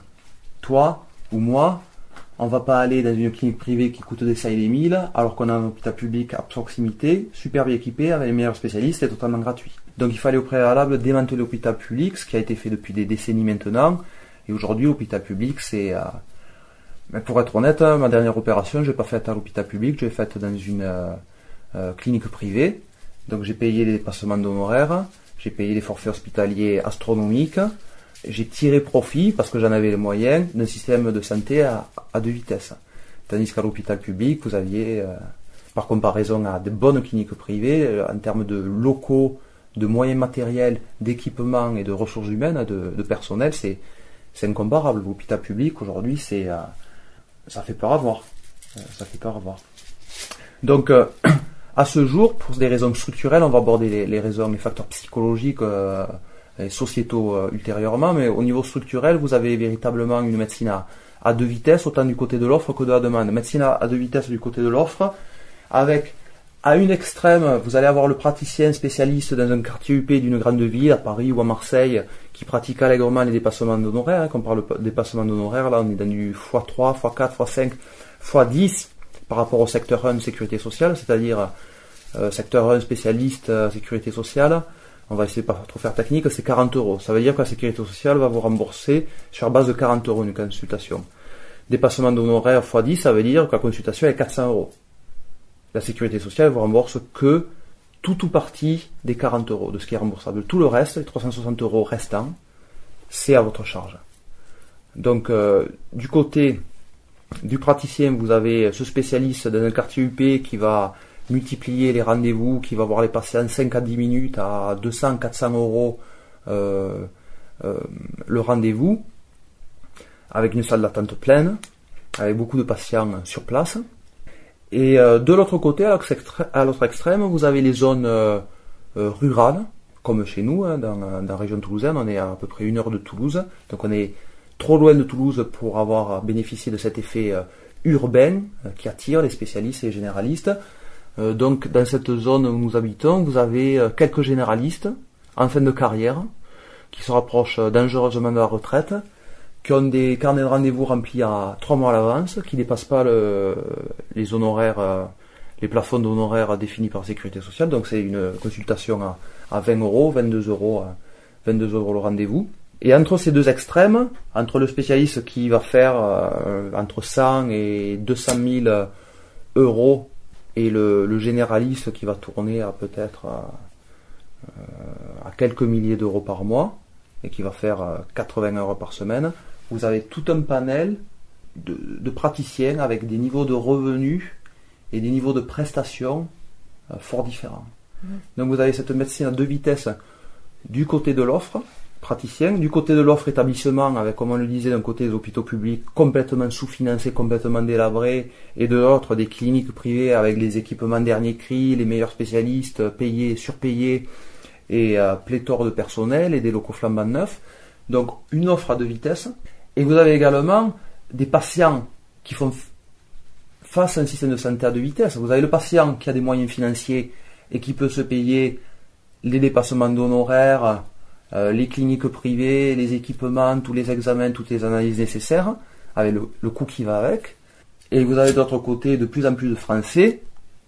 Toi ou moi, on ne va pas aller dans une clinique privée qui coûte des cent et des mille, alors qu'on a un hôpital public à proximité, super bien équipé, avec les meilleurs spécialistes et totalement gratuit. Donc il fallait au préalable démanteler l'hôpital public, ce qui a été fait depuis des décennies maintenant. Et aujourd'hui, l'hôpital public, c'est... Euh, mais pour être honnête, ma dernière opération, je l'ai pas faite à l'hôpital public, je l'ai faite dans une euh, euh, clinique privée. Donc j'ai payé les dépassements d'honoraires, j'ai payé les forfaits hospitaliers astronomiques, j'ai tiré profit, parce que j'en avais les moyens, d'un système de santé à, à deux vitesses. Tandis qu'à l'hôpital public, vous aviez, euh, par comparaison à de bonnes cliniques privées, euh, en termes de locaux, de moyens matériels, d'équipements et de ressources humaines, de, de personnel, c'est, c'est incomparable. L'hôpital public, aujourd'hui, c'est, euh, ça fait peur à voir. Euh, ça fait peur à voir. Donc, euh, à ce jour, pour des raisons structurelles, on va aborder les, les raisons, les facteurs psychologiques euh, et sociétaux euh, ultérieurement, mais au niveau structurel, vous avez véritablement une médecine à, à deux vitesses, autant du côté de l'offre que de la demande. Médecine à, à deux vitesses du côté de l'offre, avec, à une extrême, vous allez avoir le praticien spécialiste dans un quartier U P d'une grande ville, à Paris ou à Marseille, qui pratique allègrement les dépassements d'honoraires. Hein, quand on parle de dépassements d'honoraires, là on est dans du fois trois, fois quatre, fois cinq, fois dix par rapport au secteur un de sécurité sociale, c'est-à-dire euh, secteur un spécialiste euh, sécurité sociale, on va essayer de pas trop faire technique, c'est quarante euros. Ça veut dire que la sécurité sociale va vous rembourser sur base de quarante euros une consultation. Dépassement d'honoraires fois dix, ça veut dire que la consultation est quatre cents euros. La sécurité sociale vous rembourse que tout ou partie des quarante euros de ce qui est remboursable. Tout le reste, les trois cent soixante euros restants, c'est à votre charge. Donc, euh, du côté du praticien, vous avez ce spécialiste dans un quartier U P qui va multiplier les rendez-vous, qui va voir les patients cinq à dix minutes à deux cents à quatre cents euros euh, euh, le rendez-vous, avec une salle d'attente pleine, avec beaucoup de patients sur place. Et euh, de l'autre côté, à l'autre extrême, vous avez les zones euh, euh, rurales, comme chez nous, hein, dans, dans la région toulousaine. On est à, à peu près une heure de Toulouse, donc on est trop loin de Toulouse pour avoir bénéficié de cet effet euh, urbain euh, qui attire les spécialistes et les généralistes. Euh, donc dans cette zone où nous habitons, vous avez euh, quelques généralistes en fin de carrière qui se rapprochent euh, dangereusement de la retraite, qui ont des carnets de rendez-vous remplis à trois mois à l'avance, qui ne dépassent pas le, les honoraires, euh, les plafonds d'honoraires définis par la Sécurité sociale. Donc c'est une consultation à, à vingt euros, vingt-deux euros, vingt-deux euros le rendez-vous. Et entre ces deux extrêmes, entre le spécialiste qui va faire euh, entre cent et deux cent mille euros et le, le généraliste qui va tourner à peut-être à, à quelques milliers d'euros par mois et qui va faire quatre-vingts heures par semaine, vous avez tout un panel de, de praticiens avec des niveaux de revenus et des niveaux de prestations euh, fort différents. Mmh. Donc vous avez cette médecine à deux vitesses du côté de l'offre, praticien, du côté de l'offre établissement, avec, comme on le disait, d'un côté des hôpitaux publics complètement sous-financés, complètement délabrés, et de l'autre des cliniques privées avec les équipements dernier cri, les meilleurs spécialistes, payés, surpayés, et euh, pléthore de personnel et des locaux flambant neufs. Donc une offre à deux vitesses. Et vous avez également des patients qui font f- face à un système de santé à deux vitesses. Vous avez le patient qui a des moyens financiers et qui peut se payer les dépassements d'honoraires, euh, les cliniques privées, les équipements, tous les examens, toutes les analyses nécessaires, avec le, le coût qui va avec. Et vous avez d'autre côté de plus en plus de Français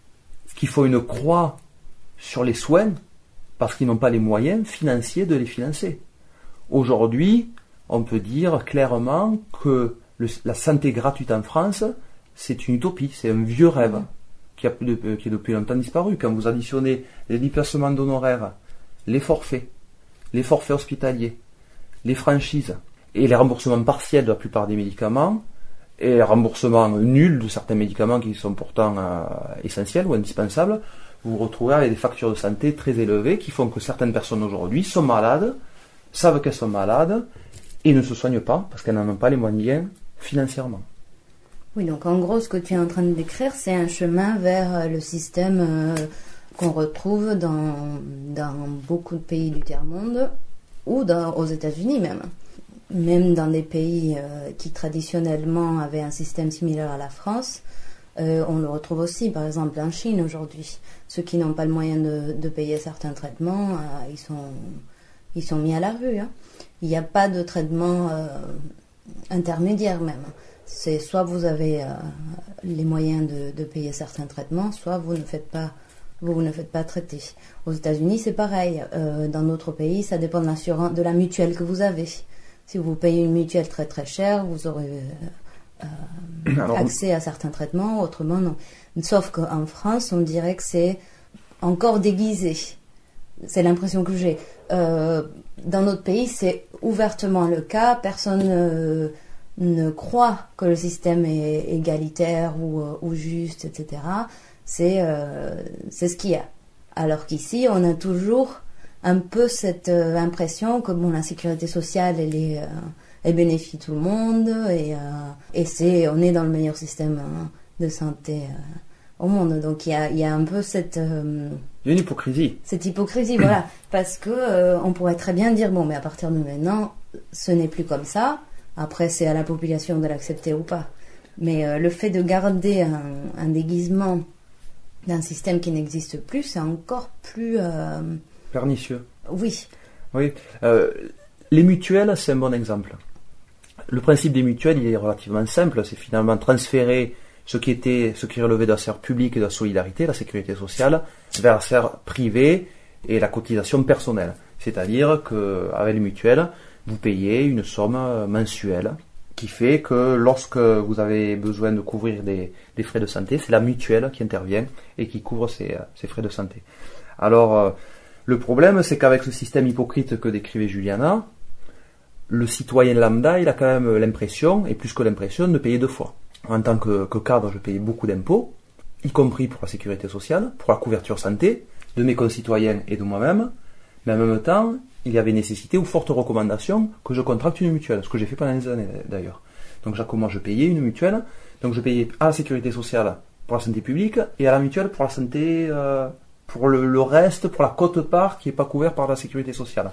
qui font une croix sur les soins parce qu'ils n'ont pas les moyens financiers de les financer. Aujourd'hui, on peut dire clairement que le, la santé gratuite en France, c'est une utopie, c'est un vieux rêve qui, a, de, qui est depuis longtemps disparu. Quand vous additionnez les dépassements d'honoraires, les forfaits, les forfaits hospitaliers, les franchises et les remboursements partiels de la plupart des médicaments, et les remboursements nuls de certains médicaments qui sont pourtant euh, essentiels ou indispensables, vous vous retrouvez avec des factures de santé très élevées qui font que certaines personnes aujourd'hui sont malades, savent qu'elles sont malades et ne se soignent pas parce qu'elles n'en ont pas les moyens financièrement. Oui, donc en gros, ce que tu es en train de décrire, c'est un chemin vers le système euh, qu'on retrouve dans, dans beaucoup de pays du tiers-monde ou dans, aux États-Unis même. Même dans des pays euh, qui traditionnellement avaient un système similaire à la France, euh, on le retrouve aussi, par exemple en Chine aujourd'hui. Ceux qui n'ont pas le moyen de, de payer certains traitements, euh, ils sont, ils sont mis à la rue. Hein. Il n'y a pas de traitement euh, intermédiaire même. C'est soit vous avez euh, les moyens de, de payer certains traitements, soit vous ne faites pas, vous ne faites pas traiter. Aux États-Unis, c'est pareil. Euh, dans d'autres pays, ça dépend de l'assurance, de la mutuelle que vous avez. Si vous payez une mutuelle très très chère, vous aurez euh, Alors, accès à certains traitements, autrement non. Sauf qu'en France, on dirait que c'est encore déguisé. C'est l'impression que j'ai. Euh, dans notre pays, c'est ouvertement le cas. Personne euh, ne croit que le système est égalitaire ou, ou juste, et cetera. C'est, euh, c'est ce qu'il y a. Alors qu'ici, on a toujours un peu cette euh, impression que bon, la sécurité sociale, elle est, euh, elle bénéficie tout le monde et, euh, et c'est, on est dans le meilleur système hein, de santé euh, au monde. Donc il y a, il y a un peu cette... Euh, il y a une hypocrisie. Cette hypocrisie, voilà. Parce que euh, on pourrait très bien dire, bon, mais à partir de maintenant, ce n'est plus comme ça. Après, c'est à la population de l'accepter ou pas. Mais euh, le fait de garder un, un déguisement d'un système qui n'existe plus, c'est encore plus... Euh, pernicieux. Oui. Oui. Euh, les mutuelles, c'est un bon exemple. Le principe des mutuelles, il est relativement simple. C'est finalement transférer ce qui était, ce qui relevait de la sphère publique et de la solidarité, la sécurité sociale, vers la sphère privée et la cotisation personnelle. C'est-à-dire qu'avec les mutuelles, vous payez une somme mensuelle qui fait que lorsque vous avez besoin de couvrir des, des frais de santé, c'est la mutuelle qui intervient et qui couvre ces, ces frais de santé. Alors, le problème, c'est qu'avec ce système hypocrite que décrivait Juliana, le citoyen lambda, il a quand même l'impression, et plus que l'impression, de payer deux fois. En tant que, que cadre, je payais beaucoup d'impôts, y compris pour la sécurité sociale, pour la couverture santé, de mes concitoyens et de moi-même, mais en même temps, il y avait nécessité ou forte recommandation que je contracte une mutuelle, ce que j'ai fait pendant des années d'ailleurs. Donc moi, je payais une mutuelle, donc je payais à la sécurité sociale pour la santé publique, et à la mutuelle pour la santé... Euh, pour le, le reste, pour la quote-part qui n'est pas couvert par la sécurité sociale.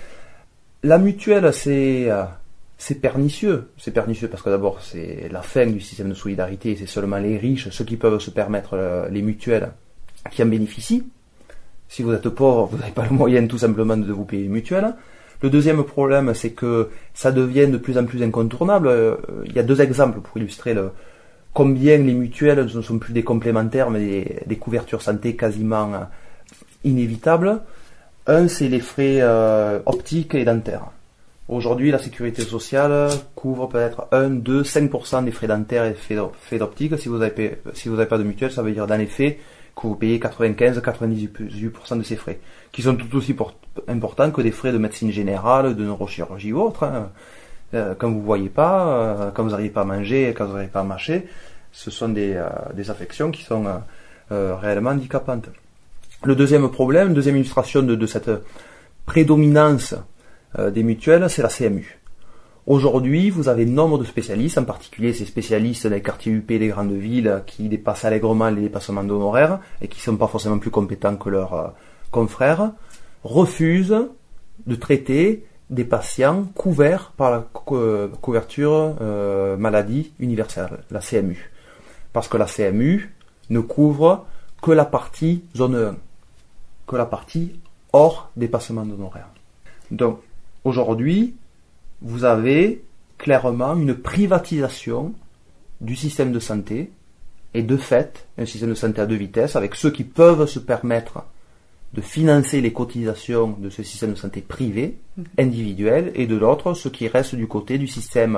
La mutuelle, c'est, euh, c'est pernicieux. C'est pernicieux parce que d'abord, c'est la fin du système de solidarité et c'est seulement les riches, ceux qui peuvent se permettre euh, les mutuelles, qui en bénéficient. Si vous êtes pauvre, vous n'avez pas le moyen tout simplement de vous payer une mutuelle. Le deuxième problème, c'est que ça devient de plus en plus incontournable. Euh, il y a deux exemples pour illustrer le... combien les mutuelles ne sont plus des complémentaires, mais des, des couvertures santé quasiment euh, inévitables. Un, c'est les frais euh, optiques et dentaires. Aujourd'hui, la sécurité sociale couvre peut-être un, deux, cinq pour cent des frais dentaires et frais d'optique. Si vous n'avez si vous avez pas de mutuelle, ça veut dire dans les faits que vous payez quatre-vingt-quinze à quatre-vingt-dix pour cent de ces frais, qui sont tout aussi pour, importants que des frais de médecine générale, de neurochirurgie ou autre. Hein. Euh, quand vous ne voyez pas, euh, quand vous n'arrivez pas à manger, quand vous n'arrivez pas à marcher, Ce sont des, euh, des affections qui sont euh, euh, réellement handicapantes. Le deuxième problème, deuxième illustration de, de cette prédominance euh, des mutuelles, c'est la C M U. Aujourd'hui, vous avez nombre de spécialistes, en particulier ces spécialistes des quartiers U P des grandes villes qui dépassent allègrement les dépassements d'honoraires et qui ne sont pas forcément plus compétents que leurs euh, confrères, refusent de traiter des patients couverts par la cou- couverture euh, maladie universelle, la C M U. Parce que la C M U ne couvre que la partie zone un, que la partie hors dépassement d'honoraires. Donc, aujourd'hui, vous avez clairement une privatisation du système de santé, et de fait, un système de santé à deux vitesses, avec ceux qui peuvent se permettre de financer les cotisations de ce système de santé privé, individuel, et de l'autre, ceux qui restent du côté du système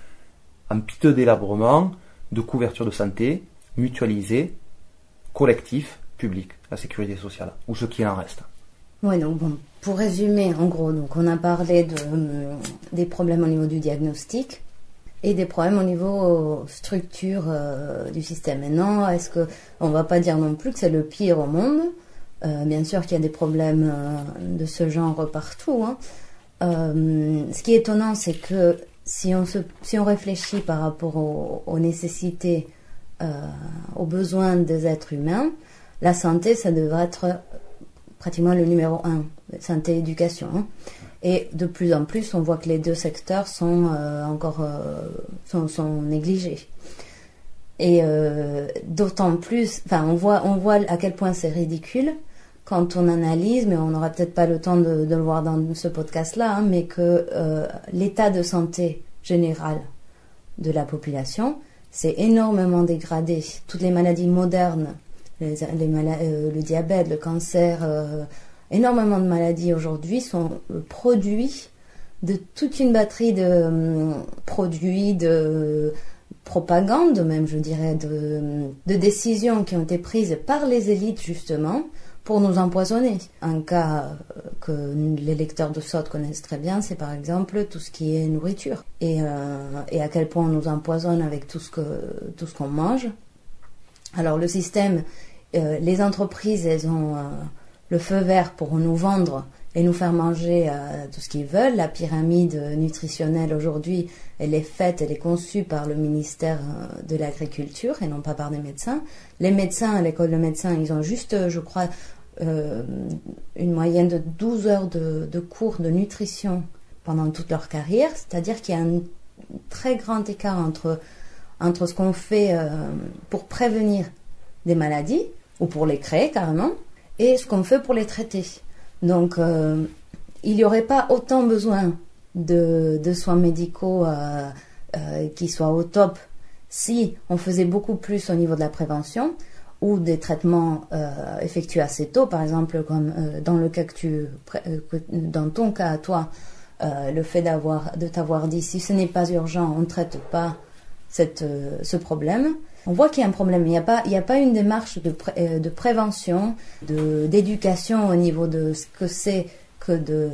en piteux délabrement de couverture de santé, mutualisé, collectif, public, la sécurité sociale, ou ce qui en reste. Oui, donc bon, pour résumer, en gros, donc on a parlé de, euh, des problèmes au niveau du diagnostic et des problèmes au niveau structure euh, du système. Maintenant, est-ce que on va pas dire non plus que c'est le pire au monde? Euh, bien sûr qu'il y a des problèmes euh, de ce genre partout. Hein. Euh, ce qui est étonnant, c'est que si on se, si on réfléchit par rapport aux, aux nécessités, euh, aux besoins des êtres humains, la santé, ça devrait être pratiquement le numéro un, santé et éducation. Hein. Et de plus en plus, on voit que les deux secteurs sont euh, encore euh, sont, sont négligés. Et euh, d'autant plus, enfin, on voit, on voit à quel point c'est ridicule quand on analyse, mais on n'aura peut-être pas le temps de, de le voir dans ce podcast-là, hein, mais que euh, l'état de santé général de la population s'est énormément dégradé. Toutes les maladies modernes, les, les mala- euh, le diabète, le cancer, euh, énormément de maladies aujourd'hui sont produits de toute une batterie de euh, produits, de propagande, même je dirais, de, de décisions qui ont été prises par les élites justement pour nous empoisonner. Un cas que les lecteurs de S O T connaissent très bien, c'est par exemple tout ce qui est nourriture. Et, euh, et à quel point on nous empoisonne avec tout ce, que, tout ce qu'on mange. Alors le système, euh, les entreprises, elles ont euh, le feu vert pour nous vendre et nous faire manger euh, tout ce qu'ils veulent. La pyramide nutritionnelle aujourd'hui, elle est faite, elle est conçue par le ministère euh, de l'Agriculture et non pas par des médecins. Les médecins, à l'école de médecins, ils ont juste, je crois, euh, une moyenne de douze heures de, de cours de nutrition pendant toute leur carrière. C'est-à-dire qu'il y a un très grand écart entre, entre ce qu'on fait euh, pour prévenir des maladies, ou pour les créer carrément, et ce qu'on fait pour les traiter. Donc, euh, il n'y aurait pas autant besoin de, de soins médicaux euh, euh, qui soient au top si on faisait beaucoup plus au niveau de la prévention ou des traitements euh, effectués assez tôt, par exemple, comme euh, dans le cas que tu, euh, dans ton cas à toi, euh, le fait d'avoir, de t'avoir dit si ce n'est pas urgent, on ne traite pas cette, euh, ce problème. On voit qu'il y a un problème. Il n'y a pas, il n'y a pas une démarche de, pré, euh, de prévention, de, d'éducation au niveau de ce que c'est que de,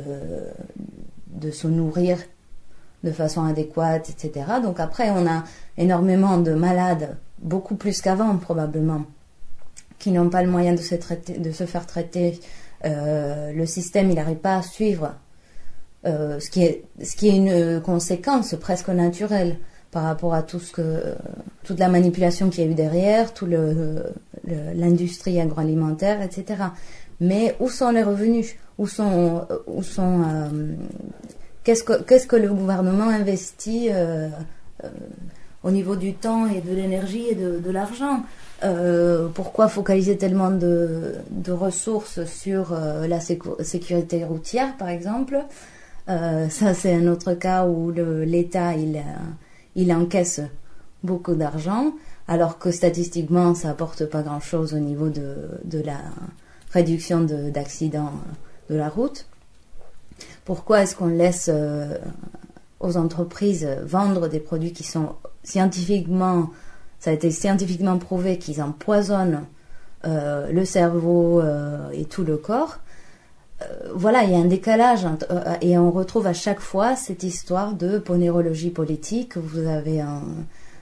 de se nourrir de façon adéquate, et cetera. Donc après, on a énormément de malades, beaucoup plus qu'avant probablement, qui n'ont pas le moyen de se, traiter, de se faire traiter. Euh, le système, il n'arrive pas à suivre, euh, ce qui est, ce qui est une conséquence presque naturelle par rapport à tout ce que, toute la manipulation qu'il y a eu derrière, tout le, le, l'industrie agroalimentaire, et cetera. Mais où sont les revenus? Où sont, où sont, euh, qu'est-ce que, qu'est-ce que le gouvernement investit euh, euh, au niveau du temps et de l'énergie et de, de l'argent? Euh, pourquoi focaliser tellement de, de ressources sur euh, la sécu- sécurité routière, par exemple? Euh, ça, c'est un autre cas où le, l'État, il euh, il encaisse beaucoup d'argent, alors que statistiquement, ça apporte pas grand-chose au niveau de, de la réduction de, d'accidents de la route. Pourquoi est-ce qu'on laisse euh, aux entreprises vendre des produits qui sont scientifiquement, ça a été scientifiquement prouvé qu'ils empoisonnent euh, le cerveau euh, et tout le corps? Euh, voilà, il y a un décalage euh, et on retrouve à chaque fois cette histoire de ponérologie politique. Vous avez un,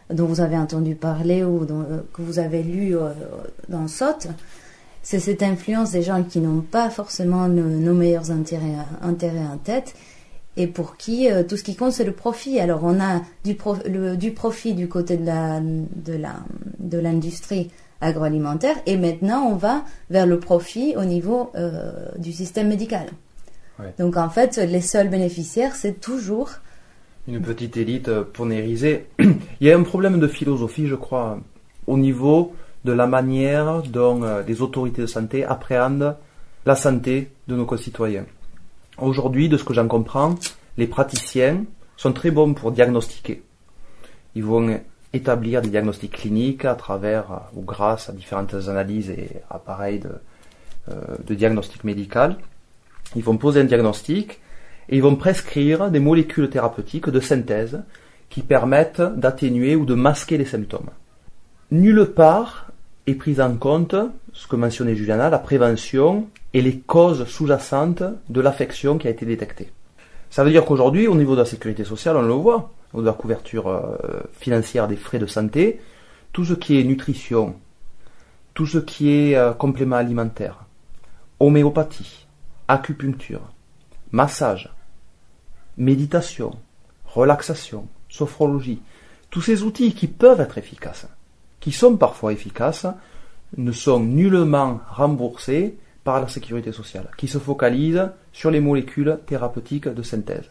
dont vous avez entendu parler ou dont, euh, que vous avez lu euh, dans S O T, c'est cette influence des gens qui n'ont pas forcément nos, nos meilleurs intérêts, intérêts en tête et pour qui euh, tout ce qui compte c'est le profit. Alors on a du, pro, le, du profit du côté de la, de la, de l'industrie agroalimentaire et maintenant on va vers le profit au niveau euh, du système médical. Ouais. Donc en fait les seuls bénéficiaires c'est toujours une petite élite poniérisée. Il y a un problème de philosophie, je crois, au niveau de la manière dont euh, les autorités de santé appréhendent la santé de nos concitoyens. Aujourd'hui, de ce que j'en comprends, les praticiens sont très bons pour diagnostiquer. Ils vont établir des diagnostics cliniques à travers ou grâce à différentes analyses et appareils de, euh, de diagnostic médical. Ils vont poser un diagnostic et ils vont prescrire des molécules thérapeutiques de synthèse qui permettent d'atténuer ou de masquer les symptômes. Nulle part est prise en compte, ce que mentionnait Juliana, la prévention et les causes sous-jacentes de l'affection qui a été détectée. Ça veut dire qu'aujourd'hui, au niveau de la sécurité sociale, on le voit, ou de la couverture euh, financière des frais de santé, tout ce qui est nutrition, tout ce qui est euh, complément alimentaire, homéopathie, acupuncture, massage, méditation, relaxation, sophrologie, tous ces outils qui peuvent être efficaces, qui sont parfois efficaces, ne sont nullement remboursés par la sécurité sociale, qui se focalisent sur les molécules thérapeutiques de synthèse,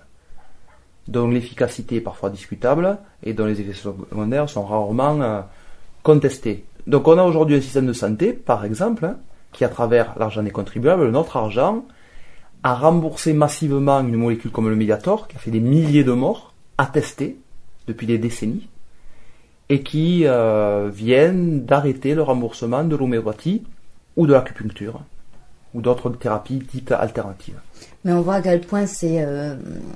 dont l'efficacité est parfois discutable et dont les effets secondaires sont rarement euh, contestés. Donc on a aujourd'hui un système de santé, par exemple, hein, qui à travers l'argent des contribuables, notre argent, a remboursé massivement une molécule comme le Mediator, qui a fait des milliers de morts, attestées depuis des décennies, et qui euh, viennent d'arrêter le remboursement de l'homéopathie ou de l'acupuncture, ou d'autres thérapies dites alternatives. Mais on voit à quel point c'est, euh,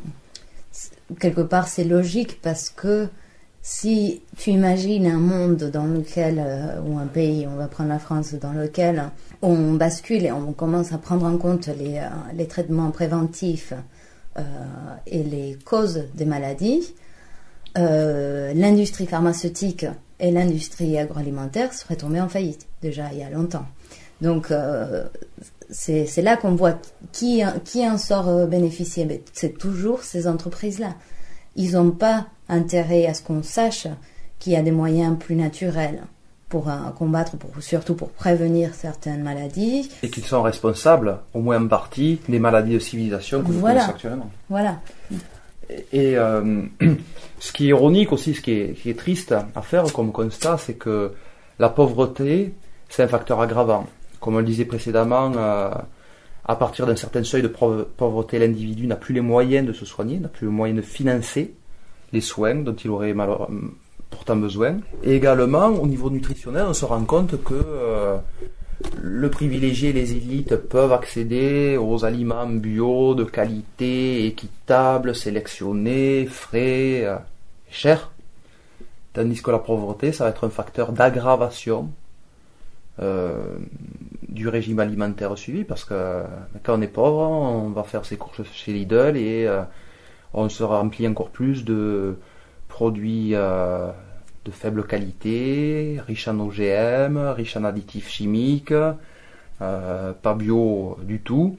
quelque part, c'est logique, parce que si tu imagines un monde dans lequel, euh, ou un pays, on va prendre la France, dans lequel on bascule et on commence à prendre en compte les, euh, les traitements préventifs euh, et les causes des maladies, euh, l'industrie pharmaceutique et l'industrie agroalimentaire seraient tombées en faillite, déjà il y a longtemps. Donc euh, c'est, c'est là qu'on voit qui, qui en sort bénéficier. Mais c'est toujours ces entreprises-là. Ils n'ont pas intérêt à ce qu'on sache qu'il y a des moyens plus naturels pour euh, combattre, pour, surtout pour prévenir certaines maladies. Et qu'ils sont responsables, au moins en partie, des maladies de civilisation que nous voilà. connaissons actuellement. Voilà. Et euh, ce qui est ironique aussi, ce qui est, qui est triste à faire comme constat, c'est que la pauvreté, c'est un facteur aggravant. Comme on le disait précédemment, euh, à partir d'un certain seuil de pauvreté, l'individu n'a plus les moyens de se soigner, n'a plus les moyens de financer les soins dont il aurait malheure, pourtant besoin. Et également, au niveau nutritionnel, on se rend compte que euh, le privilégié et les élites peuvent accéder aux aliments bio, de qualité, équitables, sélectionnés, frais, euh, chers. Tandis que la pauvreté, ça va être un facteur d'aggravation euh, du régime alimentaire suivi, parce que quand on est pauvre, on va faire ses courses chez Lidl et euh, on se remplit encore plus de produits euh, de faible qualité, riches en O G M, riches en additifs chimiques, euh, pas bio du tout,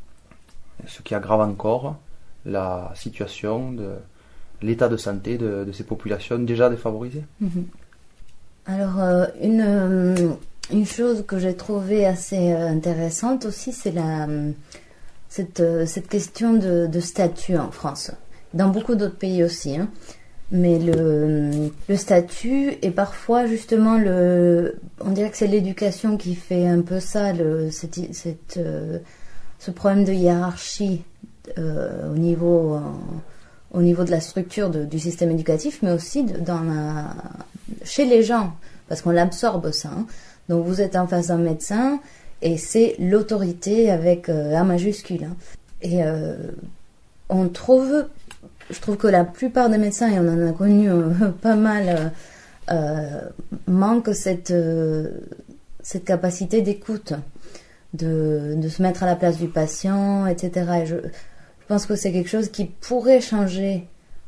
ce qui aggrave encore la situation de l'état de santé de, de ces populations déjà défavorisées. Mmh. Alors, euh, une, euh, une chose que j'ai trouvée assez euh, intéressante aussi, c'est la, cette, euh, cette question de, de statut en France. Dans beaucoup d'autres pays aussi, hein. Mais le, le statut est parfois justement le... On dirait que c'est l'éducation qui fait un peu ça, le, cette, cette, euh, ce problème de hiérarchie euh, au niveau... Euh, au niveau de la structure de, du système éducatif, mais aussi de, dans la, chez les gens, parce qu'on l'absorbe ça. Hein. Donc vous êtes en face d'un médecin, et c'est l'autorité avec euh, A majuscule. Hein. Et euh, on trouve, je trouve que la plupart des médecins, et on en a connu euh, pas mal, euh, manquent cette, euh, cette capacité d'écoute, de, de se mettre à la place du patient, et cetera. Et je, Je pense que c'est quelque chose qui pourrait changer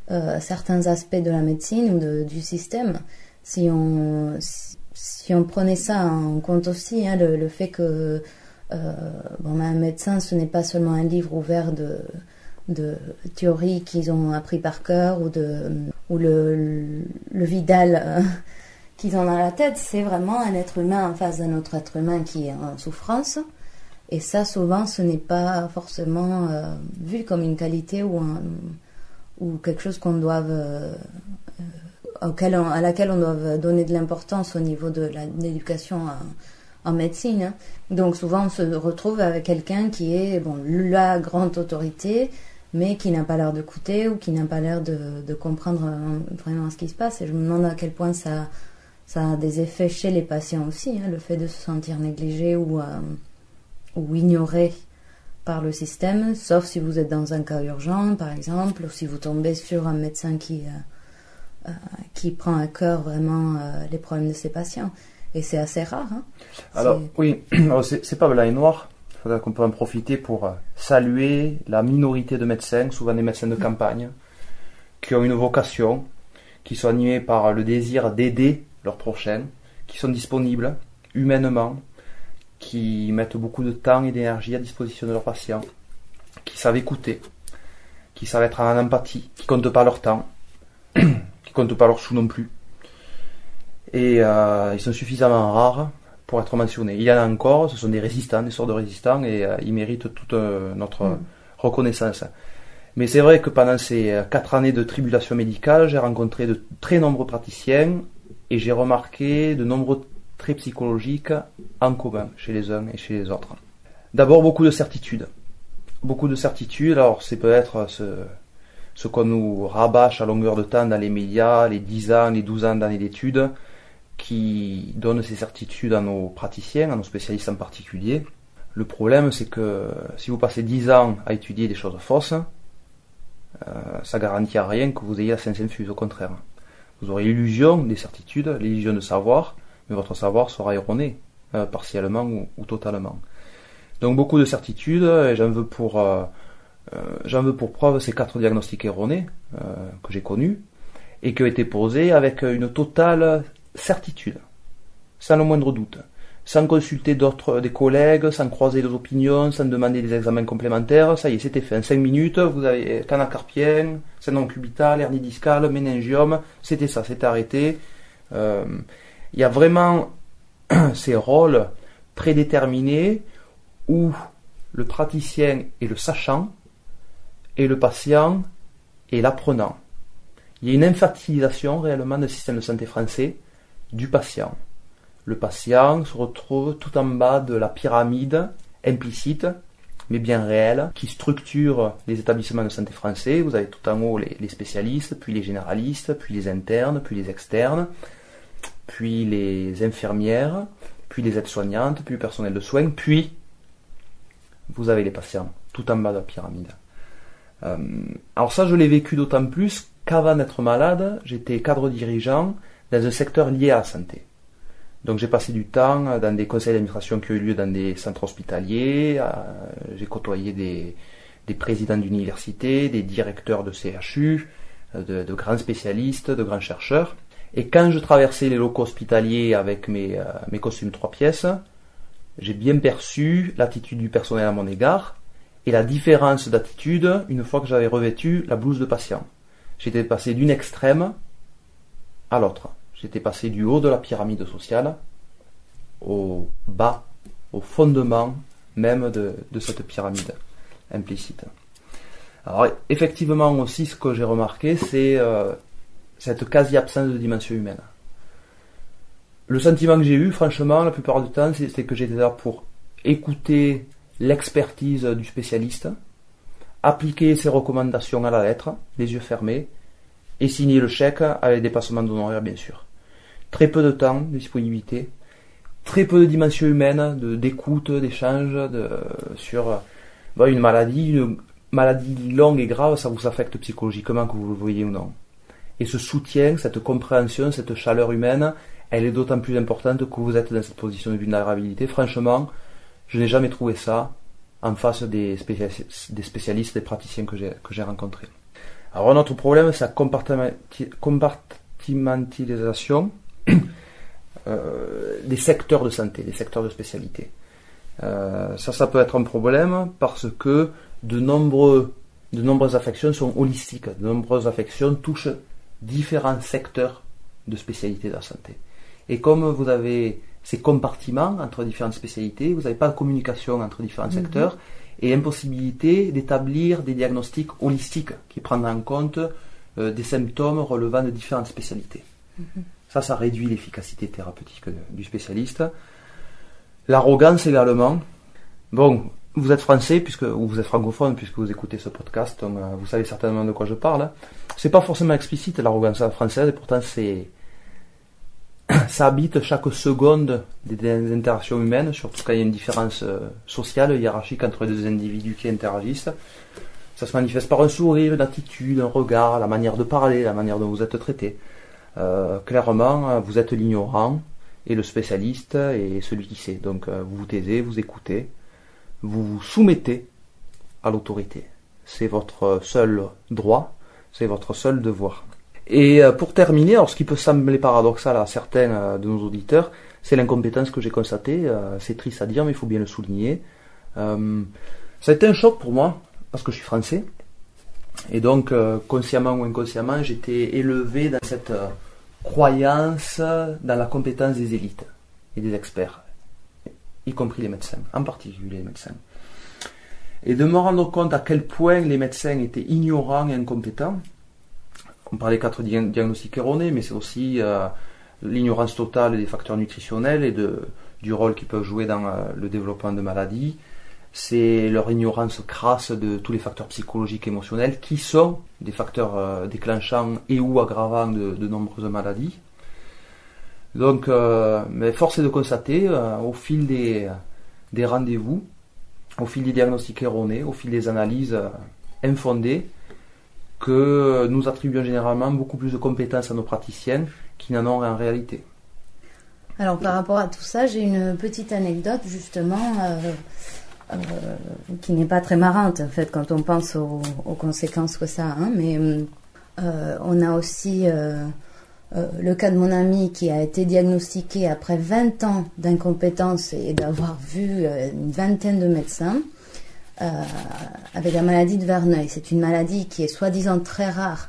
euh, certains aspects de la médecine ou de, du système. Si on, si, si on prenait ça en compte aussi, hein, le, le fait que euh, bon, un médecin, ce n'est pas seulement un livre ouvert de, de théories qu'ils ont appris par cœur ou, de, ou le, le, le Vidal euh, qu'ils ont dans la tête, c'est vraiment un être humain en face d'un autre être humain qui est en souffrance. Et ça, souvent, ce n'est pas forcément euh, vu comme une qualité ou, un, ou quelque chose qu'on doive, euh, auquel on, à laquelle on doit donner de l'importance au niveau de, la, de l'éducation en, en médecine. Hein. Donc souvent, on se retrouve avec quelqu'un qui est bon, la grande autorité, mais qui n'a pas l'air d'écouter ou qui n'a pas l'air de, de comprendre vraiment ce qui se passe. Et je me demande à quel point ça, ça a des effets chez les patients aussi, hein, le fait de se sentir négligé ou... Euh, ou ignoré par le système, sauf si vous êtes dans un cas urgent, par exemple, ou si vous tombez sur un médecin qui, euh, euh, qui prend à cœur vraiment euh, les problèmes de ses patients. Et c'est assez rare. Hein. Alors, c'est... oui, alors, c'est, c'est pas blanc et noir. Il faudrait qu'on peut en profiter pour euh, saluer la minorité de médecins, souvent des médecins de campagne, qui ont une vocation, qui sont animés par le désir d'aider leurs prochains, qui sont disponibles humainement, qui mettent beaucoup de temps et d'énergie à disposition de leurs patients, qui savent écouter, qui savent être en empathie, qui comptent pas leur temps, qui comptent pas leurs sous non plus. Et euh, ils sont suffisamment rares pour être mentionnés. Il y en a encore, ce sont des résistants, des sortes de résistants, et euh, ils méritent toute euh, notre mmh. reconnaissance. Mais c'est vrai que pendant ces euh, quatre années de tribulation médicale, j'ai rencontré de très nombreux praticiens, et j'ai remarqué de nombreux traits psychologiques en commun chez les uns et chez les autres. D'abord, beaucoup de certitudes. Beaucoup de certitudes, alors c'est peut-être ce, ce qu'on nous rabâche à longueur de temps dans les médias, les dix ans, les douze ans d'années d'études, qui donnent ces certitudes à nos praticiens, à nos spécialistes en particulier. Le problème, c'est que si vous passez dix ans à étudier des choses fausses, euh, ça garantit à rien que vous ayez la science infuse, au contraire. Vous aurez l'illusion des certitudes, l'illusion de savoir, mais votre savoir sera erroné, euh, partiellement ou, ou totalement. Donc beaucoup de certitudes, et j'en veux pour, euh, euh, j'en veux pour preuve ces quatre diagnostics erronés euh, que j'ai connus, et qui ont été posés avec une totale certitude, sans le moindre doute, sans consulter d'autres, des collègues, sans croiser les opinions, sans demander des examens complémentaires. Ça y est, c'était fait. En cinq minutes, vous avez canal carpien, syndrome cubital, hernie discale, méningiome, c'était ça, c'était arrêté. Euh, Il y a vraiment ces rôles prédéterminés où le praticien est le sachant et le patient est l'apprenant. Il y a une infantilisation réellement du système de santé français du patient. Le patient se retrouve tout en bas de la pyramide implicite, mais bien réelle, qui structure les établissements de santé français. Vous avez tout en haut les, les spécialistes, puis les généralistes, puis les internes, puis les externes, puis les infirmières, puis les aides-soignantes, puis le personnel de soins, puis vous avez les patients, tout en bas de la pyramide. Euh, alors ça, je l'ai vécu d'autant plus qu'avant d'être malade, j'étais cadre dirigeant dans un secteur lié à la santé. Donc j'ai passé du temps dans des conseils d'administration qui ont eu lieu dans des centres hospitaliers, euh, j'ai côtoyé des, des présidents d'universités, des directeurs de C H U, de, de grands spécialistes, de grands chercheurs. Et quand je traversais les locaux hospitaliers avec mes, euh, mes costumes trois pièces, j'ai bien perçu l'attitude du personnel à mon égard et la différence d'attitude une fois que j'avais revêtu la blouse de patient. J'étais passé d'une extrême à l'autre. J'étais passé du haut de la pyramide sociale au bas, au fondement même de, de cette pyramide implicite. Alors effectivement aussi, ce que j'ai remarqué, c'est euh, cette quasi-absence de dimension humaine. Le sentiment que j'ai eu, franchement, la plupart du temps, c'était que j'étais là pour écouter l'expertise du spécialiste, appliquer ses recommandations à la lettre, les yeux fermés, et signer le chèque avec des dépassements d'honoraires, bien sûr. Très peu de temps de disponibilité, très peu de dimension humaine, de, d'écoute, d'échange, de, sur bon, une maladie, une maladie longue et grave, ça vous affecte psychologiquement, que vous le voyez ou non. Et ce soutien, cette compréhension, cette chaleur humaine, elle est d'autant plus importante que vous êtes dans cette position de vulnérabilité. Franchement, je n'ai jamais trouvé ça en face des spécialistes, des, spécialistes, des praticiens que j'ai, que j'ai rencontrés. Alors un autre problème, c'est la compartimenti- compartimentalisation euh, des secteurs de santé, des secteurs de spécialité. Euh, ça, ça peut être un problème parce que de nombreux, de nombreuses affections sont holistiques. De nombreuses affections touchent différents secteurs de spécialité de la santé. Et comme vous avez ces compartiments entre différentes spécialités, vous n'avez pas de communication entre différents mmh. secteurs et impossibilité d'établir des diagnostics holistiques qui prennent en compte euh, des symptômes relevant de différentes spécialités. Mmh. Ça, ça réduit l'efficacité thérapeutique du spécialiste. L'arrogance également. Bon, vous êtes français, puisque, ou vous êtes francophone, puisque vous écoutez ce podcast, donc euh, vous savez certainement de quoi je parle. C'est pas forcément explicite, l'arrogance française, et pourtant c'est, ça habite chaque seconde des, des interactions humaines, surtout quand il y a une différence euh, sociale, hiérarchique entre les deux individus qui interagissent. Ça se manifeste par un sourire, une attitude, un regard, la manière de parler, la manière dont vous êtes traité. Euh, clairement, vous êtes l'ignorant, et le spécialiste est celui qui sait. Donc euh, vous vous taisez, vous écoutez, vous vous soumettez à l'autorité. C'est votre seul droit, c'est votre seul devoir. Et euh, pour terminer, alors ce qui peut sembler paradoxal à certains euh, de nos auditeurs, c'est l'incompétence que j'ai constatée. Euh, c'est triste à dire, mais il faut bien le souligner. Euh, ça a été un choc pour moi, parce que je suis français. Et donc, euh, consciemment ou inconsciemment, j'étais élevé dans cette euh, croyance dans la compétence des élites et des experts, y compris les médecins, en particulier les médecins. Et de me rendre compte à quel point les médecins étaient ignorants et incompétents. On parlait quatre diagnostics erronés, mais c'est aussi euh, l'ignorance totale des facteurs nutritionnels et de, du rôle qu'ils peuvent jouer dans euh, le développement de maladies. C'est leur ignorance crasse de tous les facteurs psychologiques et émotionnels qui sont des facteurs euh, déclenchants et ou aggravants de, de nombreuses maladies. Donc, euh, mais force est de constater, euh, au fil des, des rendez-vous, au fil des diagnostics erronés, au fil des analyses euh, infondées, que nous attribuons généralement beaucoup plus de compétences à nos praticiennes qui n'en ont en réalité. Alors, par rapport à tout ça, j'ai une petite anecdote, justement... Euh... Euh, qui n'est pas très marrante en fait quand on pense aux, aux conséquences que ça a, hein, mais euh, on a aussi euh, euh, le cas de mon ami qui a été diagnostiqué après vingt ans d'incompétence et d'avoir vu euh, une vingtaine de médecins euh, avec la maladie de Verneuil. C'est une maladie qui est soi-disant très rare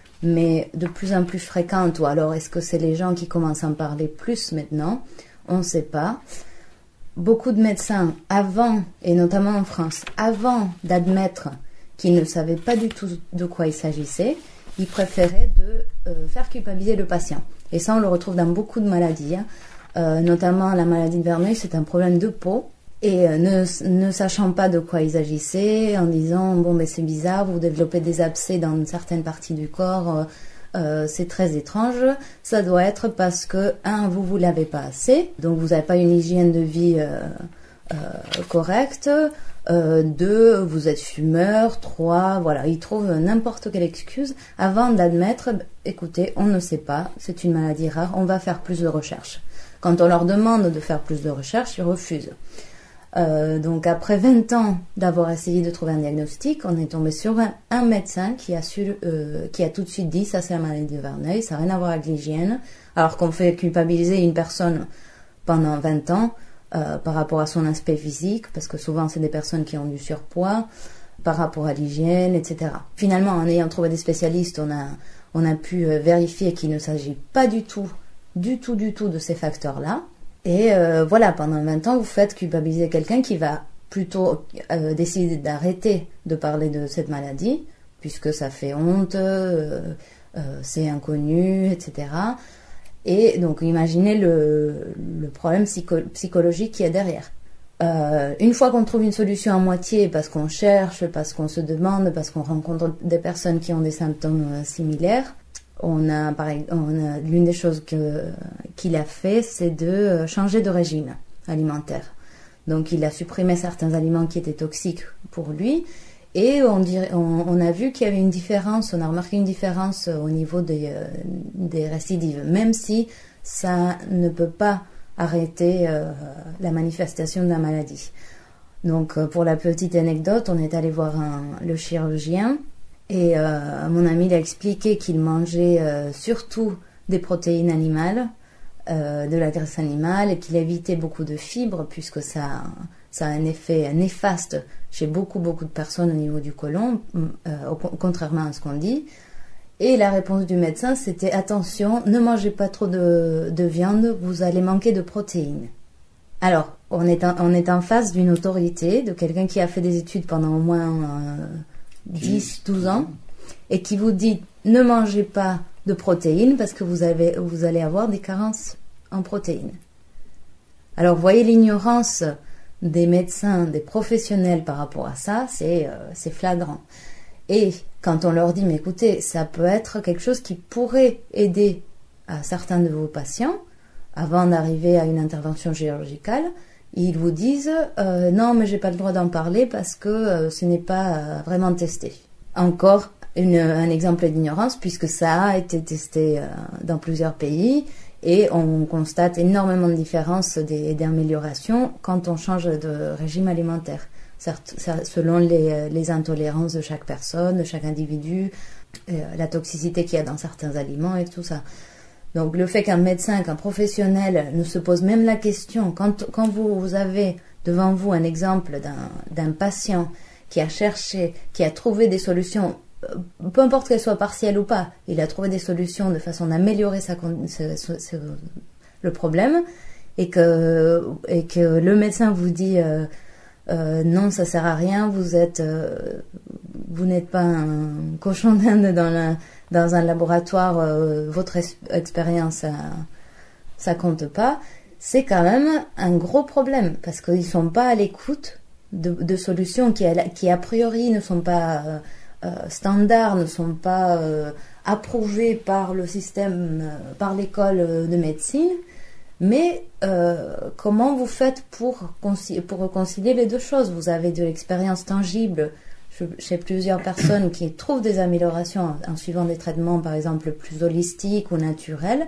mais de plus en plus fréquente, ou alors est-ce que c'est les gens qui commencent à en parler plus maintenant, on ne sait pas. Beaucoup de médecins, avant, et notamment en France, avant d'admettre qu'ils ne savaient pas du tout de quoi il s'agissait, ils préféraient de euh, faire culpabiliser le patient. Et ça, on le retrouve dans beaucoup de maladies, hein. euh, notamment la maladie de Verneuil, c'est un problème de peau. Et euh, ne, ne sachant pas de quoi il s'agissait, en disant « bon, mais c'est bizarre, vous développez des abcès dans certaines parties du corps, euh, Euh, c'est très étrange, ça doit être parce que, un, vous vous lavez pas assez, donc vous n'avez pas une hygiène de vie euh, euh, correcte, euh, deux, vous êtes fumeur, trois, voilà, ils trouvent n'importe quelle excuse avant d'admettre, écoutez, on ne sait pas, c'est une maladie rare, on va faire plus de recherches. Quand on leur demande de faire plus de recherches, ils refusent. Euh, donc après vingt ans d'avoir essayé de trouver un diagnostic, on est tombé sur un, un médecin qui a, su, euh, qui a tout de suite dit ça c'est la maladie de Verneuil, ça n'a rien à voir avec l'hygiène, alors qu'on fait culpabiliser une personne pendant vingt ans euh, par rapport à son aspect physique, parce que souvent c'est des personnes qui ont du surpoids, par rapport à l'hygiène, et cetera. Finalement, en ayant trouvé des spécialistes, on a, on a pu euh, vérifier qu'il ne s'agit pas du tout, du tout, du tout de ces facteurs-là. Et euh, voilà, pendant vingt ans, vous faites culpabiliser quelqu'un qui va plutôt euh, décider d'arrêter de parler de cette maladie, puisque ça fait honte, euh, euh, c'est inconnu, et cetera. Et donc, imaginez le, le problème psycho- psychologique qu'il y a derrière. Euh, une fois qu'on trouve une solution à moitié, parce qu'on cherche, parce qu'on se demande, parce qu'on rencontre des personnes qui ont des symptômes euh, similaires, On a, par exemple, on a, l'une des choses que, qu'il a fait, c'est de changer de régime alimentaire. Donc, il a supprimé certains aliments qui étaient toxiques pour lui. Et on, dirait, on, on a vu qu'il y avait une différence, on a remarqué une différence au niveau des, euh, des récidives, même si ça ne peut pas arrêter euh, la manifestation de la maladie. Donc, euh, pour la petite anecdote, on est allé voir un, le chirurgien. Et euh, mon ami il a expliqué qu'il mangeait euh, surtout des protéines animales, euh, de la graisse animale, et qu'il évitait beaucoup de fibres puisque ça, ça a un effet néfaste chez beaucoup beaucoup de personnes au niveau du côlon, euh, contrairement à ce qu'on dit. Et la réponse du médecin, c'était « Attention, ne mangez pas trop de, de viande, vous allez manquer de protéines. » Alors, on est, en, on est en face d'une autorité, de quelqu'un qui a fait des études pendant au moins euh, dix, douze ans, et qui vous dit « Ne mangez pas de protéines parce que vous, avez, vous allez avoir des carences en protéines. » Alors, vous voyez l'ignorance des médecins, des professionnels par rapport à ça, c'est, euh, c'est flagrant. Et quand on leur dit, mais écoutez, ça peut être quelque chose qui pourrait aider à certains de vos patients, avant d'arriver à une intervention chirurgicale, ils vous disent, euh, non, mais j'ai pas le droit d'en parler parce que euh, ce n'est pas euh, vraiment testé. Encore une, un exemple d'ignorance, puisque ça a été testé euh, dans plusieurs pays, et on constate énormément de différences et d'améliorations quand on change de régime alimentaire. Certes, selon les, les intolérances de chaque personne, de chaque individu, euh, la toxicité qu'il y a dans certains aliments et tout ça. Donc le fait qu'un médecin, qu'un professionnel ne se pose même la question, quand, quand vous, vous avez devant vous un exemple d'un, d'un patient qui a cherché, qui a trouvé des solutions, peu importe qu'elles soient partielles ou pas, il a trouvé des solutions de façon d'améliorer sa, ce, ce, ce, le problème, et que, et que le médecin vous dit... Euh, Euh, non, ça sert à rien, vous êtes, euh, vous n'êtes pas un cochon d'Inde dans, la, dans un laboratoire, euh, votre es- expérience, ça, ça compte pas. C'est quand même un gros problème, parce qu'ils sont pas à l'écoute de, de solutions qui, qui a priori ne sont pas euh, euh, standards, ne sont pas euh, approuvées par le système, euh, par l'école de médecine. Mais euh, comment vous faites pour, conci- pour réconcilier les deux choses? Vous avez de l'expérience tangible chez plusieurs personnes qui trouvent des améliorations en suivant des traitements, par exemple, plus holistiques ou naturels.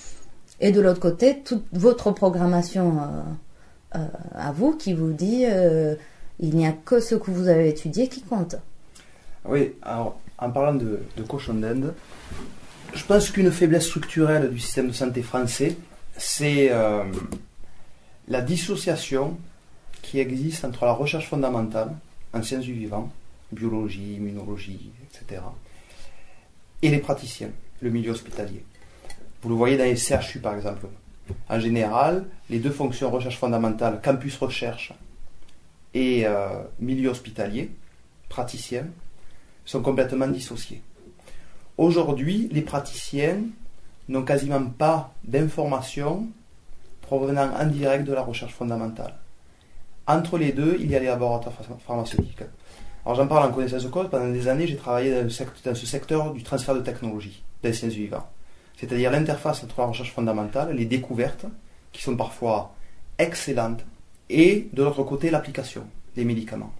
Et de l'autre côté, toute votre programmation euh, euh, à vous qui vous dit euh, il n'y a que ce que vous avez étudié qui compte. Oui, alors en parlant de, de cochon d'Inde, je pense qu'une faiblesse structurelle du système de santé français, c'est euh, la dissociation qui existe entre la recherche fondamentale en sciences du vivant, biologie, immunologie, et cetera, et les praticiens, le milieu hospitalier. Vous le voyez dans les C H U par exemple. En général, les deux fonctions recherche fondamentale, campus recherche et euh, milieu hospitalier, praticien, sont complètement dissociés. Aujourd'hui, les praticiens n'ont quasiment pas d'informations provenant en direct de la recherche fondamentale. Entre les deux, il y a les laboratoires pharmaceutiques. Alors j'en parle en connaissance de cause, pendant des années j'ai travaillé dans, secteur, dans ce secteur du transfert de technologie, des sciences du vivant. C'est-à-dire l'interface entre la recherche fondamentale, les découvertes, qui sont parfois excellentes, et de l'autre côté l'application des médicaments.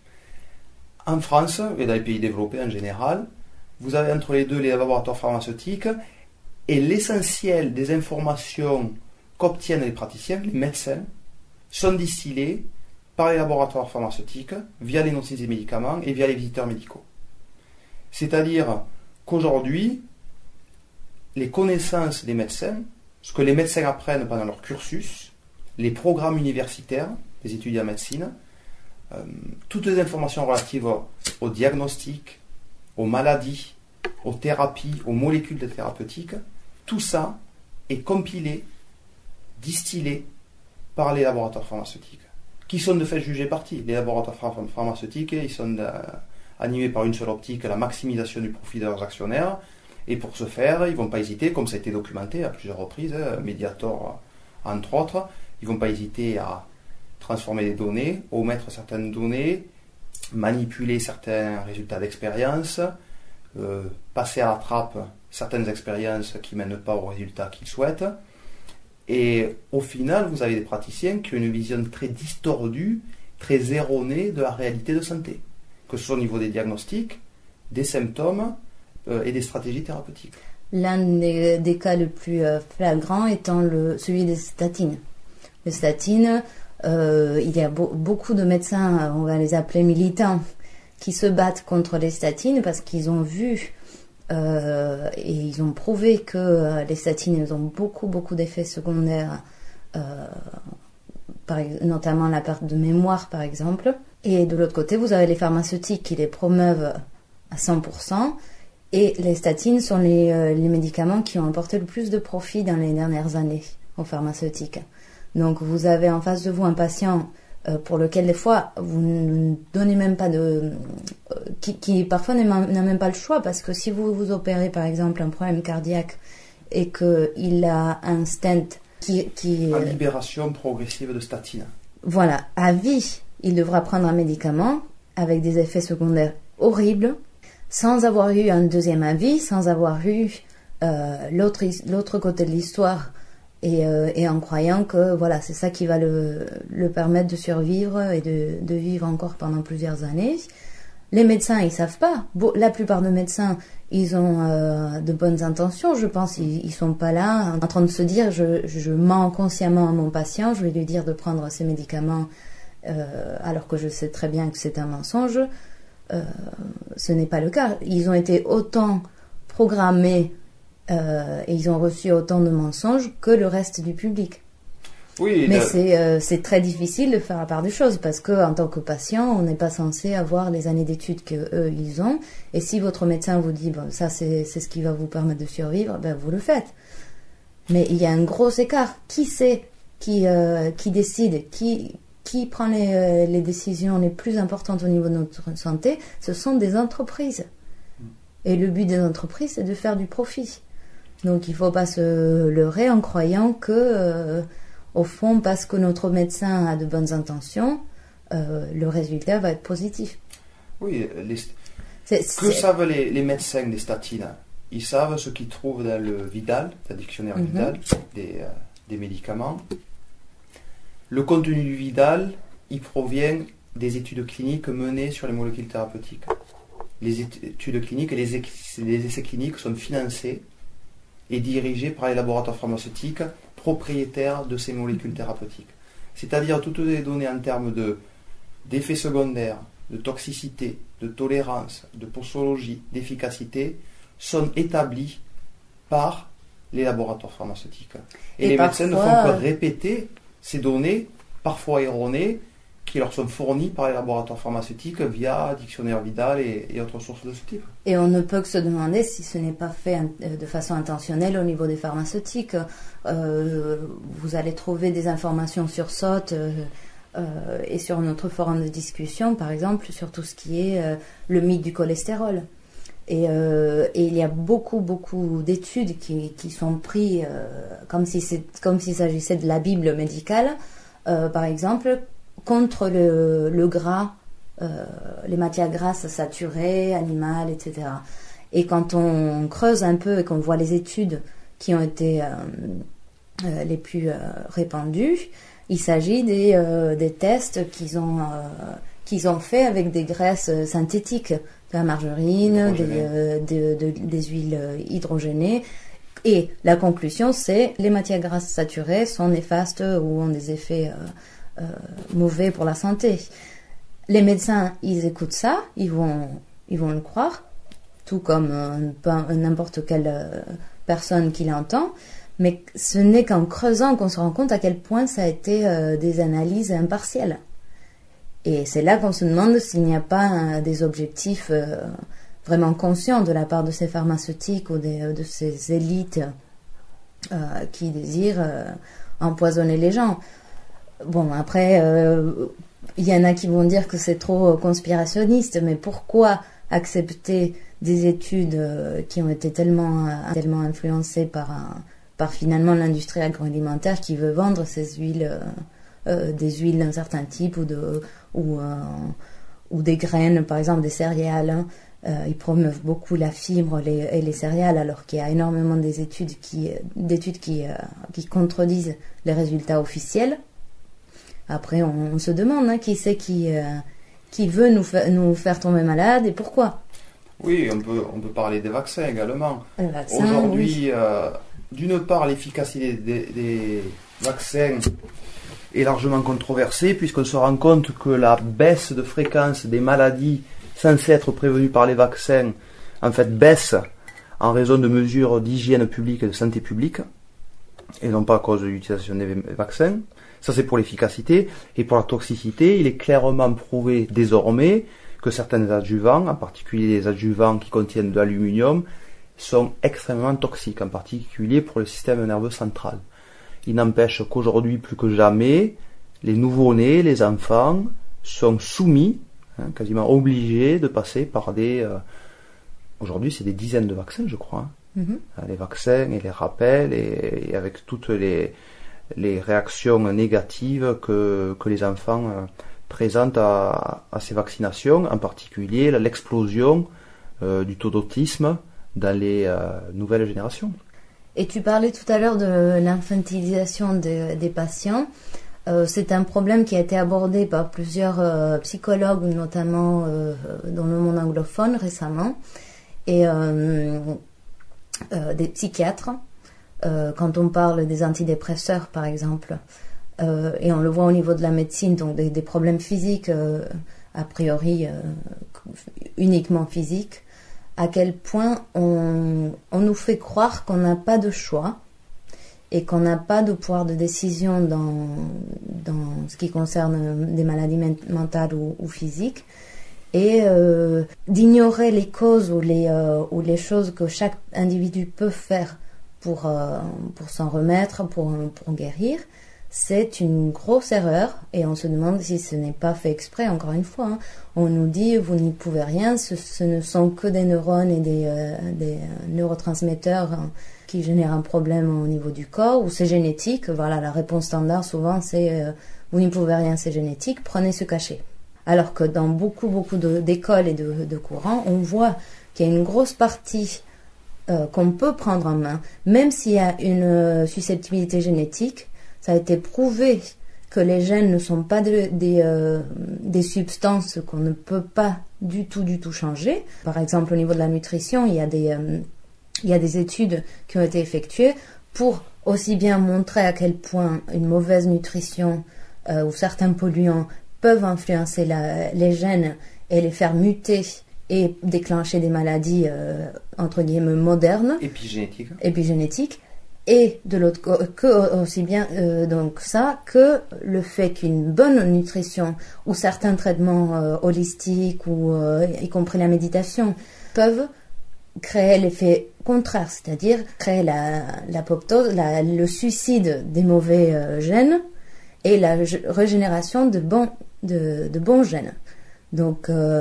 En France, et dans les pays développés en général, vous avez entre les deux les laboratoires pharmaceutiques, et l'essentiel des informations qu'obtiennent les praticiens, les médecins, sont distillées par les laboratoires pharmaceutiques via les notices des médicaments et via les visiteurs médicaux. C'est-à-dire qu'aujourd'hui, les connaissances des médecins, ce que les médecins apprennent pendant leur cursus, les programmes universitaires des étudiants en médecine, euh, toutes les informations relatives au, au diagnostic, aux maladies, aux thérapies, aux molécules de thérapeutiques, tout ça est compilé, distillé par les laboratoires pharmaceutiques, qui sont de fait jugés partis. Les laboratoires ph- pharmaceutiques, ils sont euh, animés par une seule optique, la maximisation du profit de leurs actionnaires, et pour ce faire, ils ne vont pas hésiter, comme ça a été documenté à plusieurs reprises, hein, Mediator entre autres, ils ne vont pas hésiter à transformer les données, omettre certaines données, manipuler certains résultats d'expérience, euh, passer à la trappe certaines expériences qui ne mènent pas aux résultats qu'ils souhaitent. Et au final, vous avez des praticiens qui ont une vision très distordue, très erronée de la réalité de santé, que ce soit au niveau des diagnostics, des symptômes euh, et des stratégies thérapeutiques. L'un des, des cas le plus euh, flagrant étant le, celui des statines. Les statines, euh, il y a bo- beaucoup de médecins, on va les appeler militants, qui se battent contre les statines parce qu'ils ont vu euh, et ils ont prouvé que euh, les statines elles ont beaucoup beaucoup d'effets secondaires, euh, par, notamment la perte de mémoire par exemple. Et de l'autre côté, vous avez les pharmaceutiques qui les promeuvent à cent pour cent. Et les statines sont les, euh, les médicaments qui ont apporté le plus de profit dans les dernières années aux pharmaceutiques. Donc vous avez en face de vous un patient euh, pour lequel des fois vous ne donnez même pas de... Euh, qui, qui parfois n'a même pas le choix, parce que si vous vous opérez par exemple un problème cardiaque et qu'il a un stent qui... qui en libération progressive de statine. Voilà, à vie, il devra prendre un médicament avec des effets secondaires horribles, sans avoir eu un deuxième avis, sans avoir eu euh, l'autre, l'autre côté de l'histoire, et, euh, et en croyant que voilà, c'est ça qui va le, le permettre de survivre et de, de vivre encore pendant plusieurs années. Les médecins, ils savent pas. Bon, la plupart des médecins, ils ont euh, de bonnes intentions, je pense. Ils, ils sont pas là en train de se dire je, je mens consciemment à mon patient, je vais lui dire de prendre ces médicaments euh, alors que je sais très bien que c'est un mensonge. Euh, ce n'est pas le cas. Ils ont été autant programmés euh, et ils ont reçu autant de mensonges que le reste du public. Oui, mais le... c'est, euh, c'est très difficile de faire la part des choses parce que en tant que patient, on n'est pas censé avoir les années d'études que eux ils ont. Et si votre médecin vous dit bon, ça c'est, c'est ce qui va vous permettre de survivre, ben vous le faites. Mais il y a un gros écart. Qui c'est qui euh, qui décide, qui qui prend les, les décisions les plus importantes au niveau de notre santé? Ce sont des entreprises. Et le but des entreprises, c'est de faire du profit. Donc il ne faut pas se leurrer en croyant que, euh, au fond, parce que notre médecin a de bonnes intentions, euh, le résultat va être positif. Oui, les... C'est, que c'est... savent les, les médecins des statines? Ils savent ce qu'ils trouvent dans le Vidal, le dictionnaire mm-hmm. Vidal, des, euh, des médicaments. Le contenu du Vidal, il provient des études cliniques menées sur les molécules thérapeutiques. Les études cliniques et les, les essais cliniques sont financés et dirigés par les laboratoires pharmaceutiques propriétaires de ces molécules thérapeutiques. C'est-à-dire toutes les données en termes de, d'effets secondaires, de toxicité, de tolérance, de posologie, d'efficacité sont établies par les laboratoires pharmaceutiques. Et, et les parfois... médecins ne font que répéter ces données, parfois erronées, qui leur sont fournies par les laboratoires pharmaceutiques via Dictionnaire Vidal et, et autres sources de ce type. Et on ne peut que se demander si ce n'est pas fait de façon intentionnelle au niveau des pharmaceutiques. Euh, vous allez trouver des informations sur S O T euh, euh, et sur notre forum de discussion, par exemple, sur tout ce qui est euh, le mythe du cholestérol. Et, euh, et il y a beaucoup, beaucoup d'études qui, qui sont prises euh, comme, si c'est, comme s'il s'agissait de la Bible médicale, euh, par exemple, contre le, le gras, euh, les matières grasses saturées, animales, et cetera. Et quand on creuse un peu et qu'on voit les études qui ont été euh, euh, les plus euh, répandues, il s'agit des, euh, des tests qu'ils ont, euh, qu'ils ont fait avec des graisses synthétiques, de la margarine, des, euh, de, de, des huiles hydrogénées. Et la conclusion, c'est les matières grasses saturées sont néfastes ou ont des effets euh, euh, mauvais pour la santé. Les médecins, ils écoutent ça, ils vont, ils vont le croire, tout comme euh, n'importe quelle euh, personne qui l'entend. Mais ce n'est qu'en creusant qu'on se rend compte à quel point ça a été euh, des analyses impartiales. Et c'est là qu'on se demande s'il n'y a pas euh, des objectifs euh, vraiment conscients de la part de ces pharmaceutiques ou des, de ces élites euh, qui désirent euh, empoisonner les gens. Bon, après, euh, il y en a qui vont dire que c'est trop conspirationniste, mais pourquoi accepter des études euh, qui ont été tellement, euh, tellement influencées par, un, par finalement l'industrie agroalimentaire qui veut vendre ces huiles, euh, euh, des huiles d'un certain type ou, de, ou, euh, ou des graines, par exemple des céréales, hein. Euh, ils promeuvent beaucoup la fibre les, et les céréales, alors qu'il y a énormément des études qui, d'études qui, euh, qui contredisent les résultats officiels. Après, on, on se demande hein, qui c'est qui, euh, qui veut nous, fa- nous faire tomber malades et pourquoi. Oui, on peut, on peut parler des vaccins également. Vaccin, Aujourd'hui, oui. euh, d'une part, l'efficacité des, des vaccins est largement controversée, puisqu'on se rend compte que la baisse de fréquence des maladies censés être prévenus par les vaccins, en fait, baissent en raison de mesures d'hygiène publique et de santé publique, et non pas à cause de l'utilisation des vaccins. Ça, c'est pour l'efficacité. Et pour la toxicité, il est clairement prouvé désormais que certains adjuvants, en particulier les adjuvants qui contiennent de l'aluminium, sont extrêmement toxiques, en particulier pour le système nerveux central. Il n'empêche qu'aujourd'hui, plus que jamais, les nouveau-nés, les enfants, sont soumis, hein, quasiment obligés de passer par des... Euh, aujourd'hui, c'est des dizaines de vaccins, je crois. Hein. Mm-hmm. Les vaccins et les rappels, et, et avec toutes les, les réactions négatives que, que les enfants euh, présentent à, à ces vaccinations, en particulier l'explosion euh, du taux d'autisme dans les euh, nouvelles générations. Et tu parlais tout à l'heure de l'infantilisation de, des patients. Euh, c'est un problème qui a été abordé par plusieurs euh, psychologues, notamment euh, dans le monde anglophone récemment, et euh, euh, des psychiatres. Euh, quand on parle des antidépresseurs, par exemple, euh, et on le voit au niveau de la médecine, donc des, des problèmes physiques, euh, a priori euh, uniquement physiques, à quel point on, on nous fait croire qu'on n'a pas de choix et qu'on n'a pas de pouvoir de décision dans, dans ce qui concerne des maladies mentales ou, ou physiques, et euh, d'ignorer les causes ou les, euh, ou les choses que chaque individu peut faire pour, euh, pour s'en remettre, pour, pour guérir. C'est une grosse erreur, et on se demande si ce n'est pas fait exprès, encore une fois. Hein. On nous dit, vous n'y pouvez rien, ce, ce ne sont que des neurones et des, euh, des neurotransmetteurs hein, qui génèrent un problème au niveau du corps, ou c'est génétique. Voilà, la réponse standard souvent c'est, euh, vous n'y pouvez rien, c'est génétique, prenez ce cachet. Alors que dans beaucoup, beaucoup de, d'écoles et de, de courants, on voit qu'il y a une grosse partie euh, qu'on peut prendre en main, même s'il y a une euh, susceptibilité génétique. Ça a été prouvé que les gènes ne sont pas de, des, euh, des substances qu'on ne peut pas du tout, du tout changer. Par exemple, au niveau de la nutrition, il y a des, euh, il y a des études qui ont été effectuées pour aussi bien montrer à quel point une mauvaise nutrition euh, ou certains polluants peuvent influencer la, les gènes et les faire muter et déclencher des maladies, euh, entre guillemets, modernes. Épigénétiques. Épigénétiques. Et de l'autre côté, que aussi bien euh, donc ça que le fait qu'une bonne nutrition ou certains traitements euh, holistiques ou euh, y compris la méditation peuvent créer l'effet contraire, c'est-à-dire créer la l'apoptose, la, le suicide des mauvais euh, gènes et la régénération de bons de, de bons gènes. Donc euh,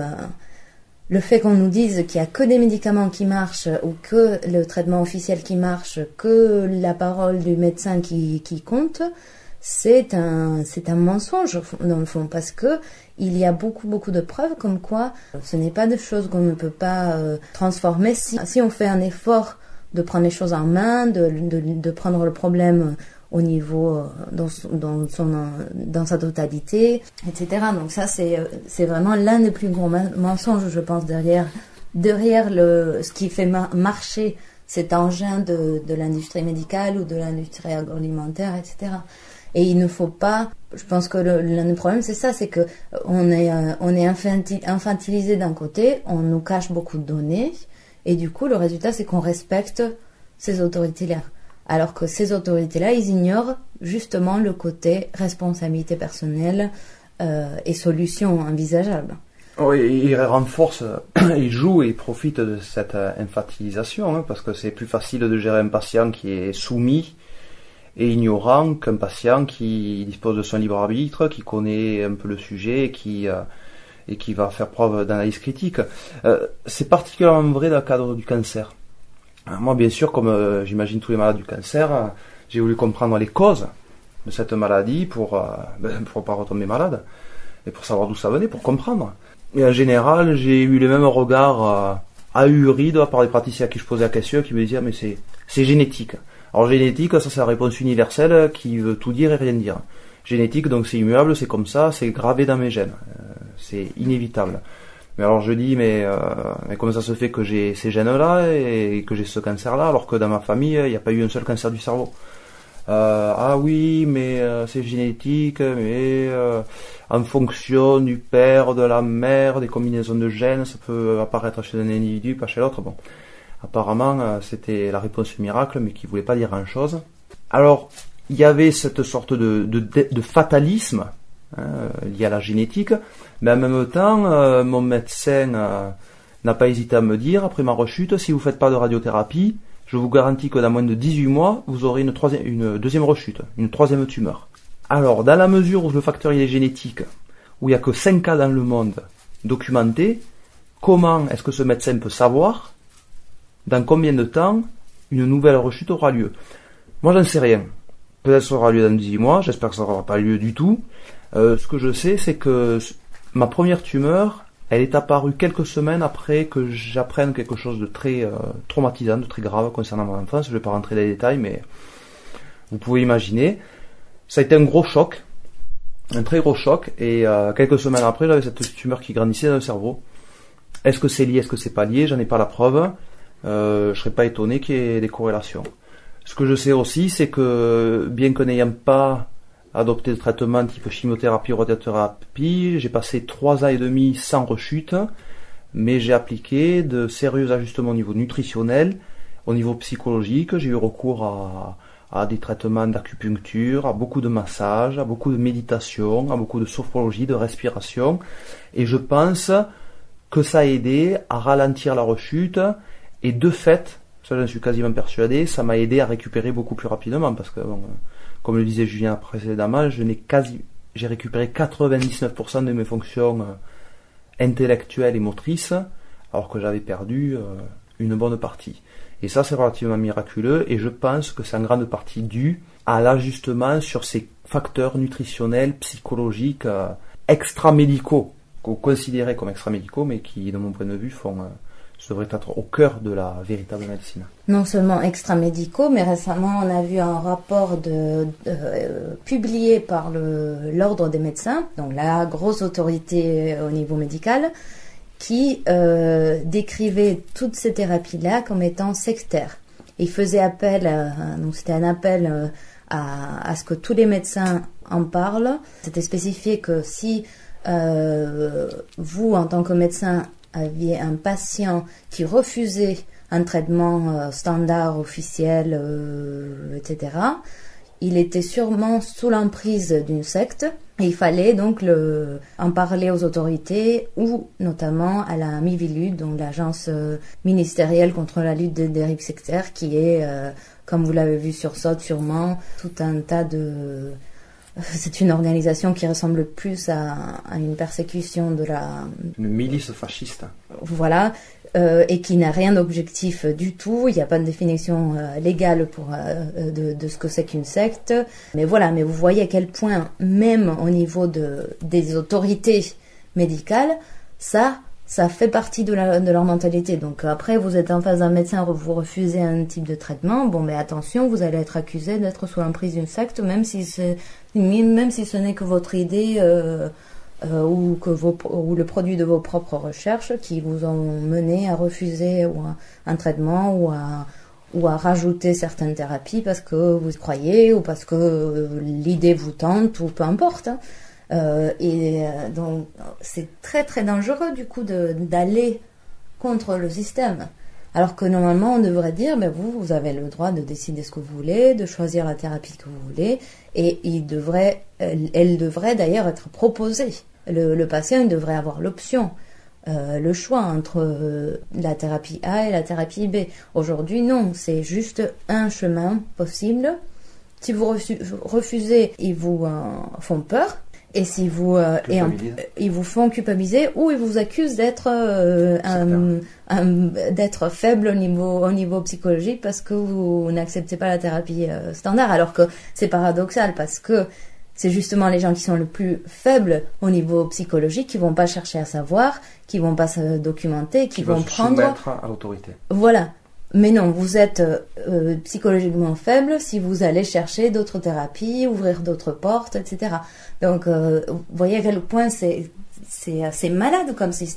le fait qu'on nous dise qu'il n'y a que des médicaments qui marchent ou que le traitement officiel qui marche, que la parole du médecin qui, qui compte, c'est un, c'est un mensonge dans le fond, parce que il y a beaucoup beaucoup de preuves comme quoi ce n'est pas des choses qu'on ne peut pas euh, transformer si, si on fait un effort de prendre les choses en main, de, de, de prendre le problème au niveau, dans, dans, son, dans sa totalité, et cetera. Donc ça, c'est, c'est vraiment l'un des plus gros mensonges, je pense, derrière, derrière le, ce qui fait ma- marcher cet engin de, de l'industrie médicale ou de l'industrie agroalimentaire, et cetera. Et il ne faut pas, je pense que le, l'un des problèmes, c'est ça, c'est que on est, on est infantil, infantilisé d'un côté, on nous cache beaucoup de données, et du coup, le résultat, c'est qu'on respecte ces autorités-là. Alors que ces autorités-là, ils ignorent justement le côté responsabilité personnelle euh, et solutions envisageables. Oui, ils renforcent, ils jouent et ils profitent de cette infantilisation, hein, parce que c'est plus facile de gérer un patient qui est soumis et ignorant qu'un patient qui dispose de son libre arbitre, qui connaît un peu le sujet et qui, euh, et qui va faire preuve d'analyse critique. Euh, c'est particulièrement vrai dans le cadre du cancer. Moi, bien sûr, comme euh, j'imagine tous les malades du cancer, euh, j'ai voulu comprendre les causes de cette maladie pour euh, ben, pour pas retomber malade et pour savoir d'où ça venait, pour comprendre. Et en général, j'ai eu le même regard euh, ahuri de la part des praticiens à qui je posais la question, qui me disaient mais c'est c'est génétique. Alors génétique, ça c'est la réponse universelle qui veut tout dire et rien dire. Génétique, donc c'est immuable, c'est comme ça, c'est gravé dans mes gènes, euh, c'est inévitable. Mais alors je dis, mais, euh, mais comment ça se fait que j'ai ces gènes-là et que j'ai ce cancer-là, alors que dans ma famille, il n'y a pas eu un seul cancer du cerveau. Euh, ah oui, mais euh, c'est génétique, mais euh, en fonction du père, de la mère, des combinaisons de gènes, ça peut apparaître chez un individu, pas chez l'autre. Bon, apparemment, euh, c'était la réponse miracle, mais qui voulait pas dire grand-chose. Alors, il y avait cette sorte de, de, de fatalisme hein, lié à la génétique, mais en même temps, euh, mon médecin euh, n'a pas hésité à me dire, après ma rechute, si vous faites pas de radiothérapie, je vous garantis que dans moins de dix-huit mois, vous aurez une, troisième, une deuxième rechute, une troisième tumeur. Alors, dans la mesure où le facteur il est génétique, où il n'y a que cinq cas dans le monde documentés, comment est-ce que ce médecin peut savoir dans combien de temps une nouvelle rechute aura lieu? Moi, j'en sais rien. Peut-être que ça aura lieu dans dix-huit mois, j'espère que ça n'aura pas lieu du tout. Euh, ce que je sais, c'est que ma première tumeur, elle est apparue quelques semaines après que j'apprenne quelque chose de très euh, traumatisant, de très grave concernant mon enfance. Je ne vais pas rentrer dans les détails, mais vous pouvez imaginer. Ça a été un gros choc, un très gros choc, et euh, quelques semaines après, j'avais cette tumeur qui grandissait dans le cerveau. Est-ce que c'est lié, est-ce que c'est pas lié? J'en ai pas la preuve. Euh, je serais pas étonné qu'il y ait des corrélations. Ce que je sais aussi, c'est que bien que n'ayant pas adopté de traitement type chimiothérapie ou radiothérapie, j'ai passé trois ans et demi sans rechute, mais j'ai appliqué de sérieux ajustements au niveau nutritionnel, au niveau psychologique. J'ai eu recours à, à des traitements d'acupuncture, à beaucoup de massages, à beaucoup de méditation, à beaucoup de sophrologie, de respiration, et je pense que ça a aidé à ralentir la rechute, et de fait, ça j'en suis quasiment persuadé, ça m'a aidé à récupérer beaucoup plus rapidement, parce que bon, comme le disait Julien précédemment, je n'ai quasi, j'ai récupéré quatre-vingt-dix-neuf pour cent de mes fonctions euh, intellectuelles et motrices, alors que j'avais perdu euh, une bonne partie. Et ça, c'est relativement miraculeux, et je pense que c'est en grande partie dû à l'ajustement sur ces facteurs nutritionnels, psychologiques, euh, extra-médicaux, qu'on considérait comme extra-médicaux, mais qui, de mon point de vue, font... Euh, ça devrait être au cœur de la véritable médecine. Non seulement extra-médicaux, mais récemment on a vu un rapport de, de, euh, publié par le, l'Ordre des médecins, donc la grosse autorité au niveau médical, qui euh, décrivait toutes ces thérapies-là comme étant sectaires. Il faisait appel, à, donc c'était un appel euh, à, à ce que tous les médecins en parlent. C'était spécifié que si euh, vous, en tant que médecin, aviez un patient qui refusait un traitement euh, standard, officiel, euh, et cetera, il était sûrement sous l'emprise d'une secte, et il fallait donc le, en parler aux autorités, ou notamment à la Miviludes, donc l'agence euh, ministérielle contre la lutte des dérives sectaires, qui est, euh, comme vous l'avez vu sur S O T sûrement, tout un tas de... C'est une organisation qui ressemble plus à, à une persécution de la... Une milice fasciste. Voilà, euh, et qui n'a rien d'objectif du tout. Il n'y a pas de définition euh, légale pour, euh, de, de ce que c'est qu'une secte. Mais voilà, mais vous voyez à quel point, même au niveau de, des autorités médicales, ça... ça fait partie de, la, de leur mentalité. Donc après, vous êtes en face d'un médecin, vous refusez un type de traitement, bon, mais attention, vous allez être accusé d'être sous l'emprise d'une secte, même si, c'est, même si ce n'est que votre idée euh, euh, ou, que vos, ou le produit de vos propres recherches qui vous ont mené à refuser ou un, un traitement ou à, ou à rajouter certaines thérapies parce que vous y croyez ou parce que l'idée vous tente ou peu importe. Hein. Euh, et euh, donc c'est très très dangereux du coup de, d'aller contre le système, alors que normalement on devrait dire mais vous vous avez le droit de décider ce que vous voulez, de choisir la thérapie que vous voulez, et il devrait, elle, elle devrait d'ailleurs être proposée. Le, le patient il devrait avoir l'option, euh, le choix entre euh, la thérapie A et la thérapie B. Aujourd'hui non, c'est juste un chemin possible. Si vous refu- refusez, ils vous euh, font peur. Et si vous, euh, et en, ils vous font culpabiliser ou ils vous accusent d'être, euh, un, un, d'être faible au niveau, au niveau psychologique parce que vous n'acceptez pas la thérapie euh, standard. Alors que c'est paradoxal parce que c'est justement les gens qui sont le plus faibles au niveau psychologique qui vont pas chercher à savoir, qui vont pas se documenter, qui, qui vont prendre. Se soumettre à l'autorité. Voilà. Mais non, vous êtes euh, psychologiquement faible si vous allez chercher d'autres thérapies, ouvrir d'autres portes, et cetera. Donc, euh, vous voyez à quel point c'est, c'est, c'est malade comme système.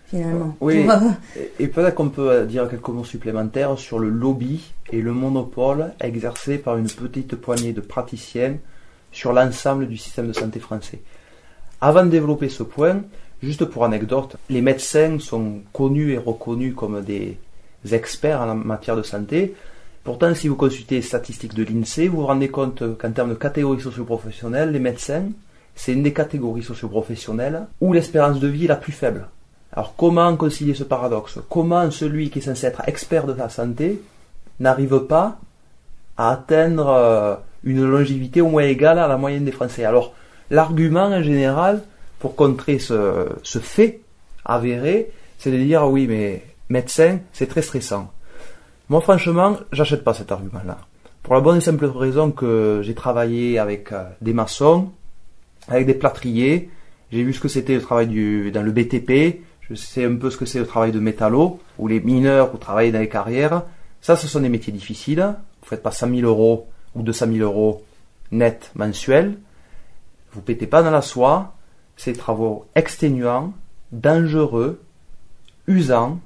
finalement. Oui, Pour, euh, et, et peut-être qu'on peut dire quelques mots supplémentaires sur le lobby et le monopole exercé par une petite poignée de praticiens sur l'ensemble du système de santé français. Avant de développer ce point, juste pour anecdote, les médecins sont connus et reconnus comme des experts en matière de santé. Pourtant, si vous consultez les statistiques de l'INSEE, vous vous rendez compte qu'en termes de catégories socio-professionnelles, les médecins, c'est une des catégories socio-professionnelles où l'espérance de vie est la plus faible. Alors comment concilier ce paradoxe? Comment celui qui est censé être expert de la santé n'arrive pas à atteindre une longévité au moins égale à la moyenne des Français? Alors, l'argument en général, pour contrer ce, ce fait avéré, c'est de dire oui, mais médecin, c'est très stressant. Moi, franchement, j'achète pas cet argument-là. Pour la bonne et simple raison que j'ai travaillé avec euh, des maçons, avec des plâtriers, j'ai vu ce que c'était le travail du, dans le B T P, je sais un peu ce que c'est le travail de métallo, ou les mineurs ou travailler dans les carrières. Ça, ce sont des métiers difficiles. Vous faites pas cent mille euros ou deux cent mille euros net mensuels. Vous pétez pas dans la soie. C'est des travaux exténuants, dangereux, usants,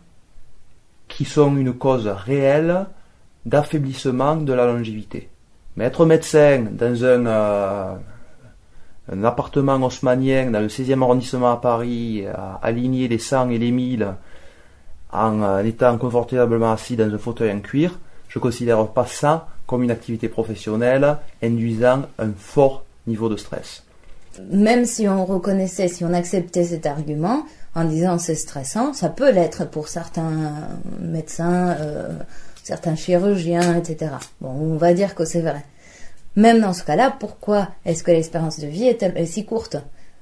qui sont une cause réelle d'affaiblissement de la longévité. Mais être médecin dans un, euh, un appartement haussmannien dans le seizième arrondissement à Paris, à aligner les cent et les mille en, en étant confortablement assis dans un fauteuil en cuir, je ne considère pas ça comme une activité professionnelle induisant un fort niveau de stress. Même si on reconnaissait, si on acceptait cet argument en disant c'est stressant, ça peut l'être pour certains médecins, euh, certains chirurgiens, et cetera. Bon, on va dire que c'est vrai. Même dans ce cas-là, pourquoi est-ce que l'espérance de vie est, est si courte?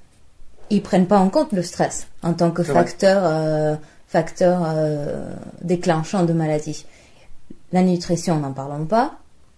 Ils prennent pas en compte le stress en tant que c'est facteur, euh, facteur euh, déclenchant de maladie. La nutrition, n'en parlons pas.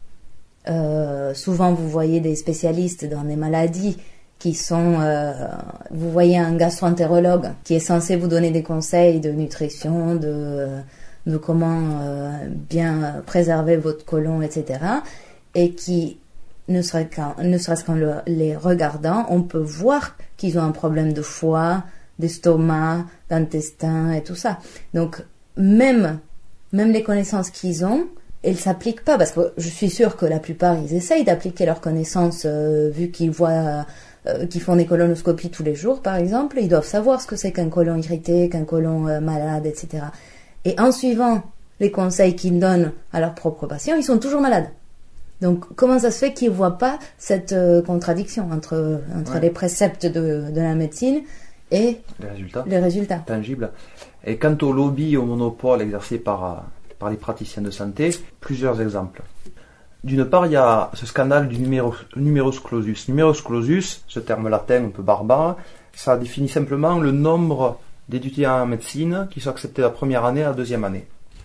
Euh, souvent, vous voyez des spécialistes dans des maladies qui sont, euh, vous voyez un gastro-entérologue qui est censé vous donner des conseils de nutrition, de, de comment euh, bien préserver votre côlon, et cetera. Et qui, ne serait-ce qu'en, ne serait-ce qu'en le, les regardant, on peut voir qu'ils ont un problème de foie, d'estomac, d'intestin et tout ça. Donc, même, même les connaissances qu'ils ont, elles s'appliquent pas, parce que je suis sûre que la plupart, ils essayent d'appliquer leurs connaissances, euh, vu qu'ils voient... Euh, qui font des colonoscopies tous les jours, par exemple, ils doivent savoir ce que c'est qu'un côlon irrité, qu'un côlon euh, malade, et cetera. Et en suivant les conseils qu'ils donnent à leurs propres patients, ils sont toujours malades. Donc, comment ça se fait qu'ils ne voient pas cette euh, contradiction entre, entre ouais. les préceptes de, de la médecine et les résultats. les résultats tangibles. Et quant au lobby et au monopole exercé par, par les praticiens de santé, plusieurs exemples. D'une part, il y a ce scandale du numéros, numerus clausus. Numerus clausus, ce terme latin un peu barbare, ça définit simplement le nombre d'étudiants en médecine qui sont acceptés la première année et la deuxième année.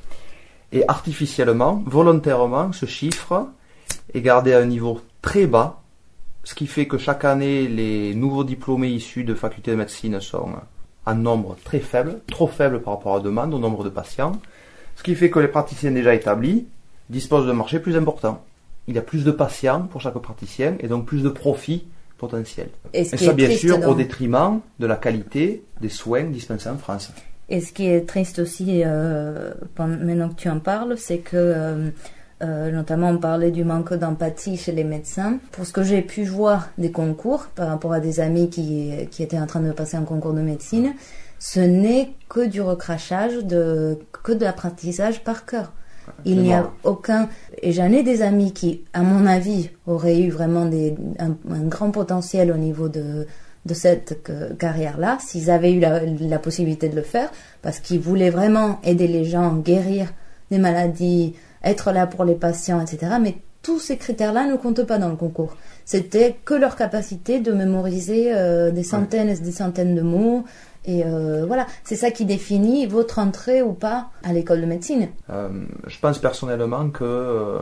Et artificiellement, volontairement, ce chiffre est gardé à un niveau très bas, ce qui fait que chaque année, les nouveaux diplômés issus de facultés de médecine sont en nombre très faible, trop faible par rapport à la demande, au nombre de patients, ce qui fait que les praticiens déjà établis dispose d'un marché plus important. Il y a plus de patients pour chaque praticien et donc plus de profits potentiels. Et, et ça, bien sûr, dans... au détriment de la qualité des soins dispensés en France. Et ce qui est triste aussi, euh, maintenant que tu en parles, c'est que, euh, euh, notamment, on parlait du manque d'empathie chez les médecins. Pour ce que j'ai pu voir des concours, par rapport à des amis qui, qui étaient en train de passer un concours de médecine, ce n'est que du recrachage, de, que de l'apprentissage par cœur. Il n'y a aucun... Et j'en ai des amis qui, à mon avis, auraient eu vraiment des, un, un grand potentiel au niveau de, de cette que, carrière-là, s'ils avaient eu la, la possibilité de le faire, parce qu'ils voulaient vraiment aider les gens, guérir des maladies, être là pour les patients, et cetera. Mais tous ces critères-là ne comptent pas dans le concours. C'était que leur capacité de mémoriser euh, des centaines et des centaines de mots. Et euh, voilà, c'est ça qui définit votre entrée ou pas à l'école de médecine. Euh, je pense personnellement que euh,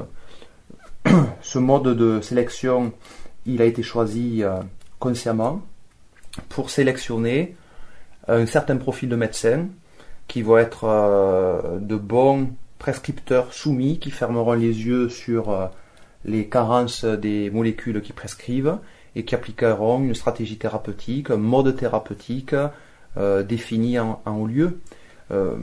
ce mode de sélection, il a été choisi euh, consciemment pour sélectionner un certain profil de médecins qui vont être euh, de bons prescripteurs soumis, qui fermeront les yeux sur euh, les carences des molécules qu'ils prescrivent et qui appliqueront une stratégie thérapeutique, un mode thérapeutique euh, définis en, en haut lieu. Euh,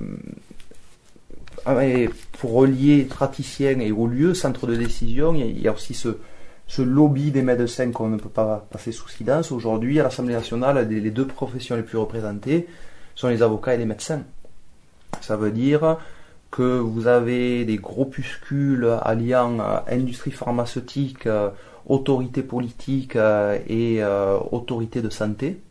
et pour relier praticiens et haut lieu, centre de décision, il y a aussi ce, ce lobby des médecins qu'on ne peut pas passer sous silence. Aujourd'hui, à l'Assemblée nationale, les deux professions les plus représentées sont les avocats et les médecins. Ça veut dire que vous avez des groupuscules alliant euh, industrie pharmaceutique, euh, autorité politique euh, et euh, autorité de santé,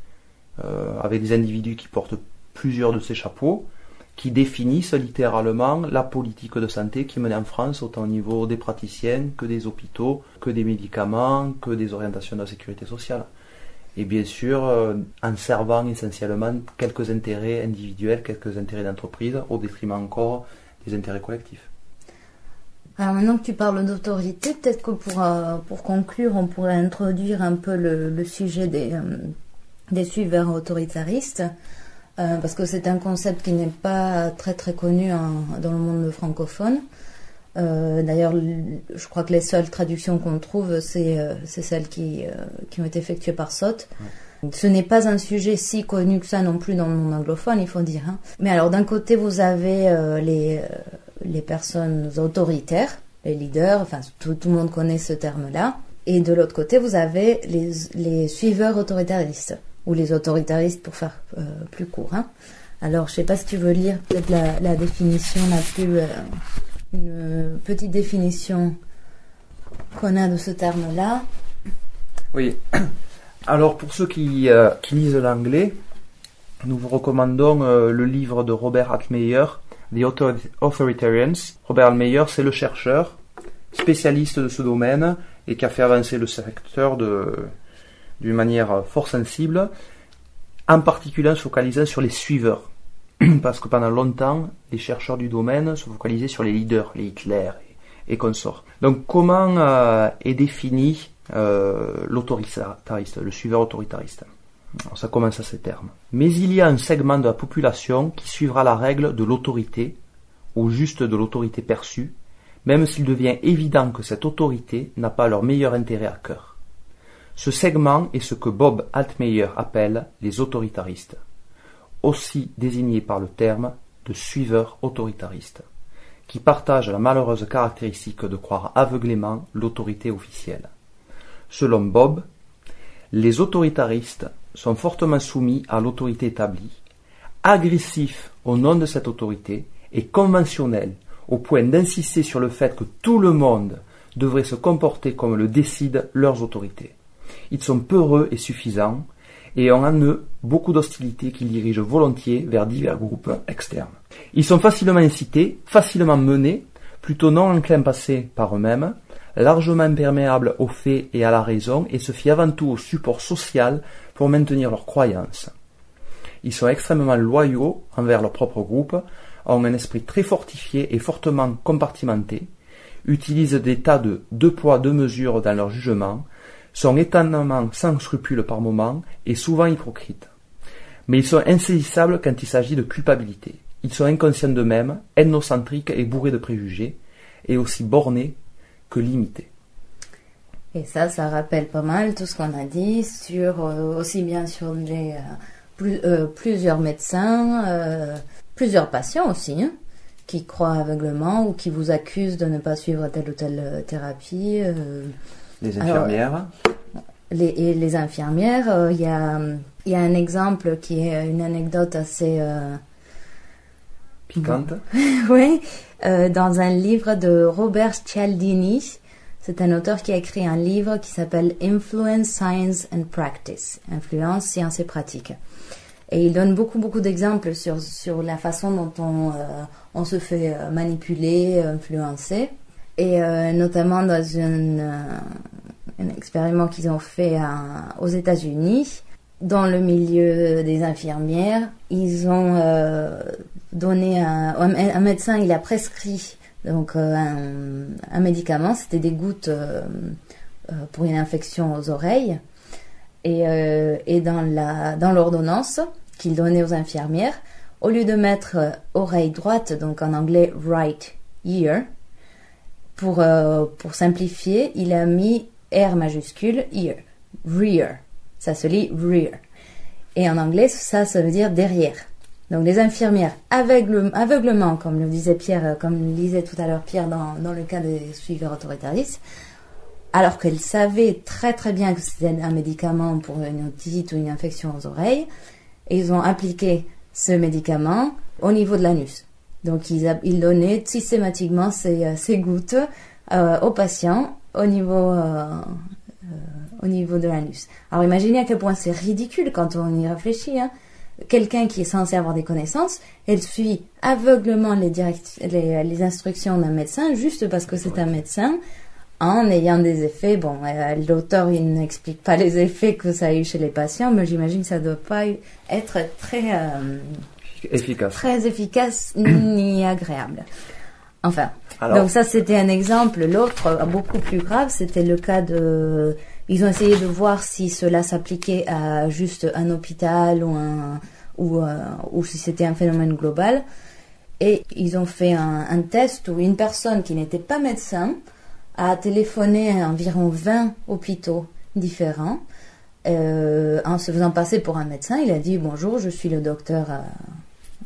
euh, avec des individus qui portent plusieurs de ces chapeaux, qui définissent littéralement la politique de santé qui est menée en France, autant au niveau des praticiens que des hôpitaux, que des médicaments, que des orientations de la sécurité sociale. Et bien sûr, euh, en servant essentiellement quelques intérêts individuels, quelques intérêts d'entreprise, au détriment encore des intérêts collectifs. Alors maintenant que tu parles d'autorité, peut-être que pour, euh, pour conclure, on pourrait introduire un peu le, le sujet des, euh, des suiveurs autoritaristes, euh, parce que c'est un concept qui n'est pas très très connu en, dans le monde francophone. Euh, d'ailleurs, je crois que les seules traductions qu'on trouve, c'est, euh, c'est celles qui, euh, qui ont été effectuées par S O T. Ouais. Ce n'est pas un sujet si connu que ça non plus dans le monde anglophone, il faut dire. Hein. Mais alors, d'un côté, vous avez euh, les, euh, les personnes autoritaires, les leaders, enfin, tout, tout le monde connaît ce terme-là. Et de l'autre côté, vous avez les, les suiveurs autoritaristes, ou les autoritaristes pour faire euh, plus court. Hein. Alors, je ne sais pas si tu veux lire peut-être la, la définition la plus... Euh, une petite définition qu'on a de ce terme-là. Oui. Alors, pour ceux qui, euh, qui lisent l'anglais, nous vous recommandons euh, le livre de Robert Altmeyer, The Author- Authoritarians. Robert Altmeyer, c'est le chercheur, spécialiste de ce domaine, et qui a fait avancer le secteur de, d'une manière fort sensible, en particulier en se focalisant sur les suiveurs. Parce que pendant longtemps, les chercheurs du domaine se focalisaient sur les leaders, les Hitler et, et consorts. Donc comment euh, est défini euh, l'autoritariste, le suiveur autoritariste? Alors, ça commence à ces termes. Mais il y a un segment de la population qui suivra la règle de l'autorité, ou juste de l'autorité perçue, même s'il devient évident que cette autorité n'a pas leur meilleur intérêt à cœur. Ce segment est ce que Bob Altmeyer appelle les autoritaristes, aussi désignés par le terme de suiveurs autoritaristes, qui partagent la malheureuse caractéristique de croire aveuglément l'autorité officielle. Selon Bob, les autoritaristes sont fortement soumis à l'autorité établie, agressifs au nom de cette autorité et conventionnels au point d'insister sur le fait que tout le monde devrait se comporter comme le décident leurs autorités. Ils sont peureux et suffisants, et ont en eux beaucoup d'hostilité qu'ils dirigent volontiers vers divers groupes externes. Ils sont facilement incités, facilement menés, plutôt non enclins à passer par eux-mêmes, largement imperméables aux faits et à la raison, et se fient avant tout au support social pour maintenir leurs croyances. Ils sont extrêmement loyaux envers leur propre groupe, ont un esprit très fortifié et fortement compartimenté, utilisent des tas de deux poids deux mesures dans leur jugement, sont étonnamment sans scrupules par moments et souvent hypocrites. Mais ils sont insaisissables quand il s'agit de culpabilité. Ils sont inconscients d'eux-mêmes, ethnocentriques et bourrés de préjugés, et aussi bornés que limités. Et ça, ça rappelle pas mal tout ce qu'on a dit, sur euh, aussi bien sur les, euh, plus, euh, plusieurs médecins, euh, plusieurs patients aussi, hein, qui croient aveuglement ou qui vous accusent de ne pas suivre telle ou telle thérapie. Euh, Les infirmières. Alors, les, et les infirmières, il euh, y, a, y a un exemple qui est une anecdote assez... Euh, piquante. Oui, euh, dans un livre de Robert Cialdini. C'est un auteur qui a écrit un livre qui s'appelle Influence, Science and Practice. Influence, science et pratique. Et il donne beaucoup, beaucoup d'exemples sur, sur la façon dont on, euh, on se fait manipuler, influencer. Et euh, notamment dans une, euh, un expériment qu'ils ont fait à, aux États-Unis, dans le milieu des infirmières, ils ont euh, donné un, un médecin, il a prescrit donc euh, un, un médicament, c'était des gouttes euh, euh, pour une infection aux oreilles, et, euh, et dans la dans l'ordonnance qu'il donnait aux infirmières, au lieu de mettre euh, oreille droite, donc en anglais right ear, Pour, euh, pour simplifier, il a mis R majuscule, ear, rear. Ça se lit rear. Et en anglais, ça, ça veut dire derrière. Donc les infirmières aveugle, aveuglement, comme le disait Pierre, comme le disait tout à l'heure Pierre dans, dans le cas des suiveurs autoritaristes, alors qu'elles savaient très très bien que c'était un médicament pour une otite ou une infection aux oreilles, ils ont appliqué ce médicament au niveau de l'anus. Donc ils, ils donnaient systématiquement ces, ces gouttes euh, aux patients au niveau, euh, euh, au niveau de l'anus. Alors imaginez à quel point c'est ridicule quand on y réfléchit, hein. Quelqu'un qui est censé avoir des connaissances, elle suit aveuglement les, direct- les, les instructions d'un médecin juste parce que c'est un médecin, en ayant des effets. Bon, euh, l'auteur il n'explique pas les effets que ça a eu chez les patients, mais j'imagine que ça ne doit pas être très euh, efficace, très efficace ni agréable. Enfin, alors, donc ça c'était un exemple. L'autre, beaucoup plus grave, c'était le cas de... Ils ont essayé de voir si cela s'appliquait à juste un hôpital ou, un, ou, euh, ou si c'était un phénomène global. Et ils ont fait un, un test où une personne qui n'était pas médecin a téléphoné à environ vingt hôpitaux différents. Euh, en se faisant passer pour un médecin, il a dit « Bonjour, je suis le docteur euh, X ».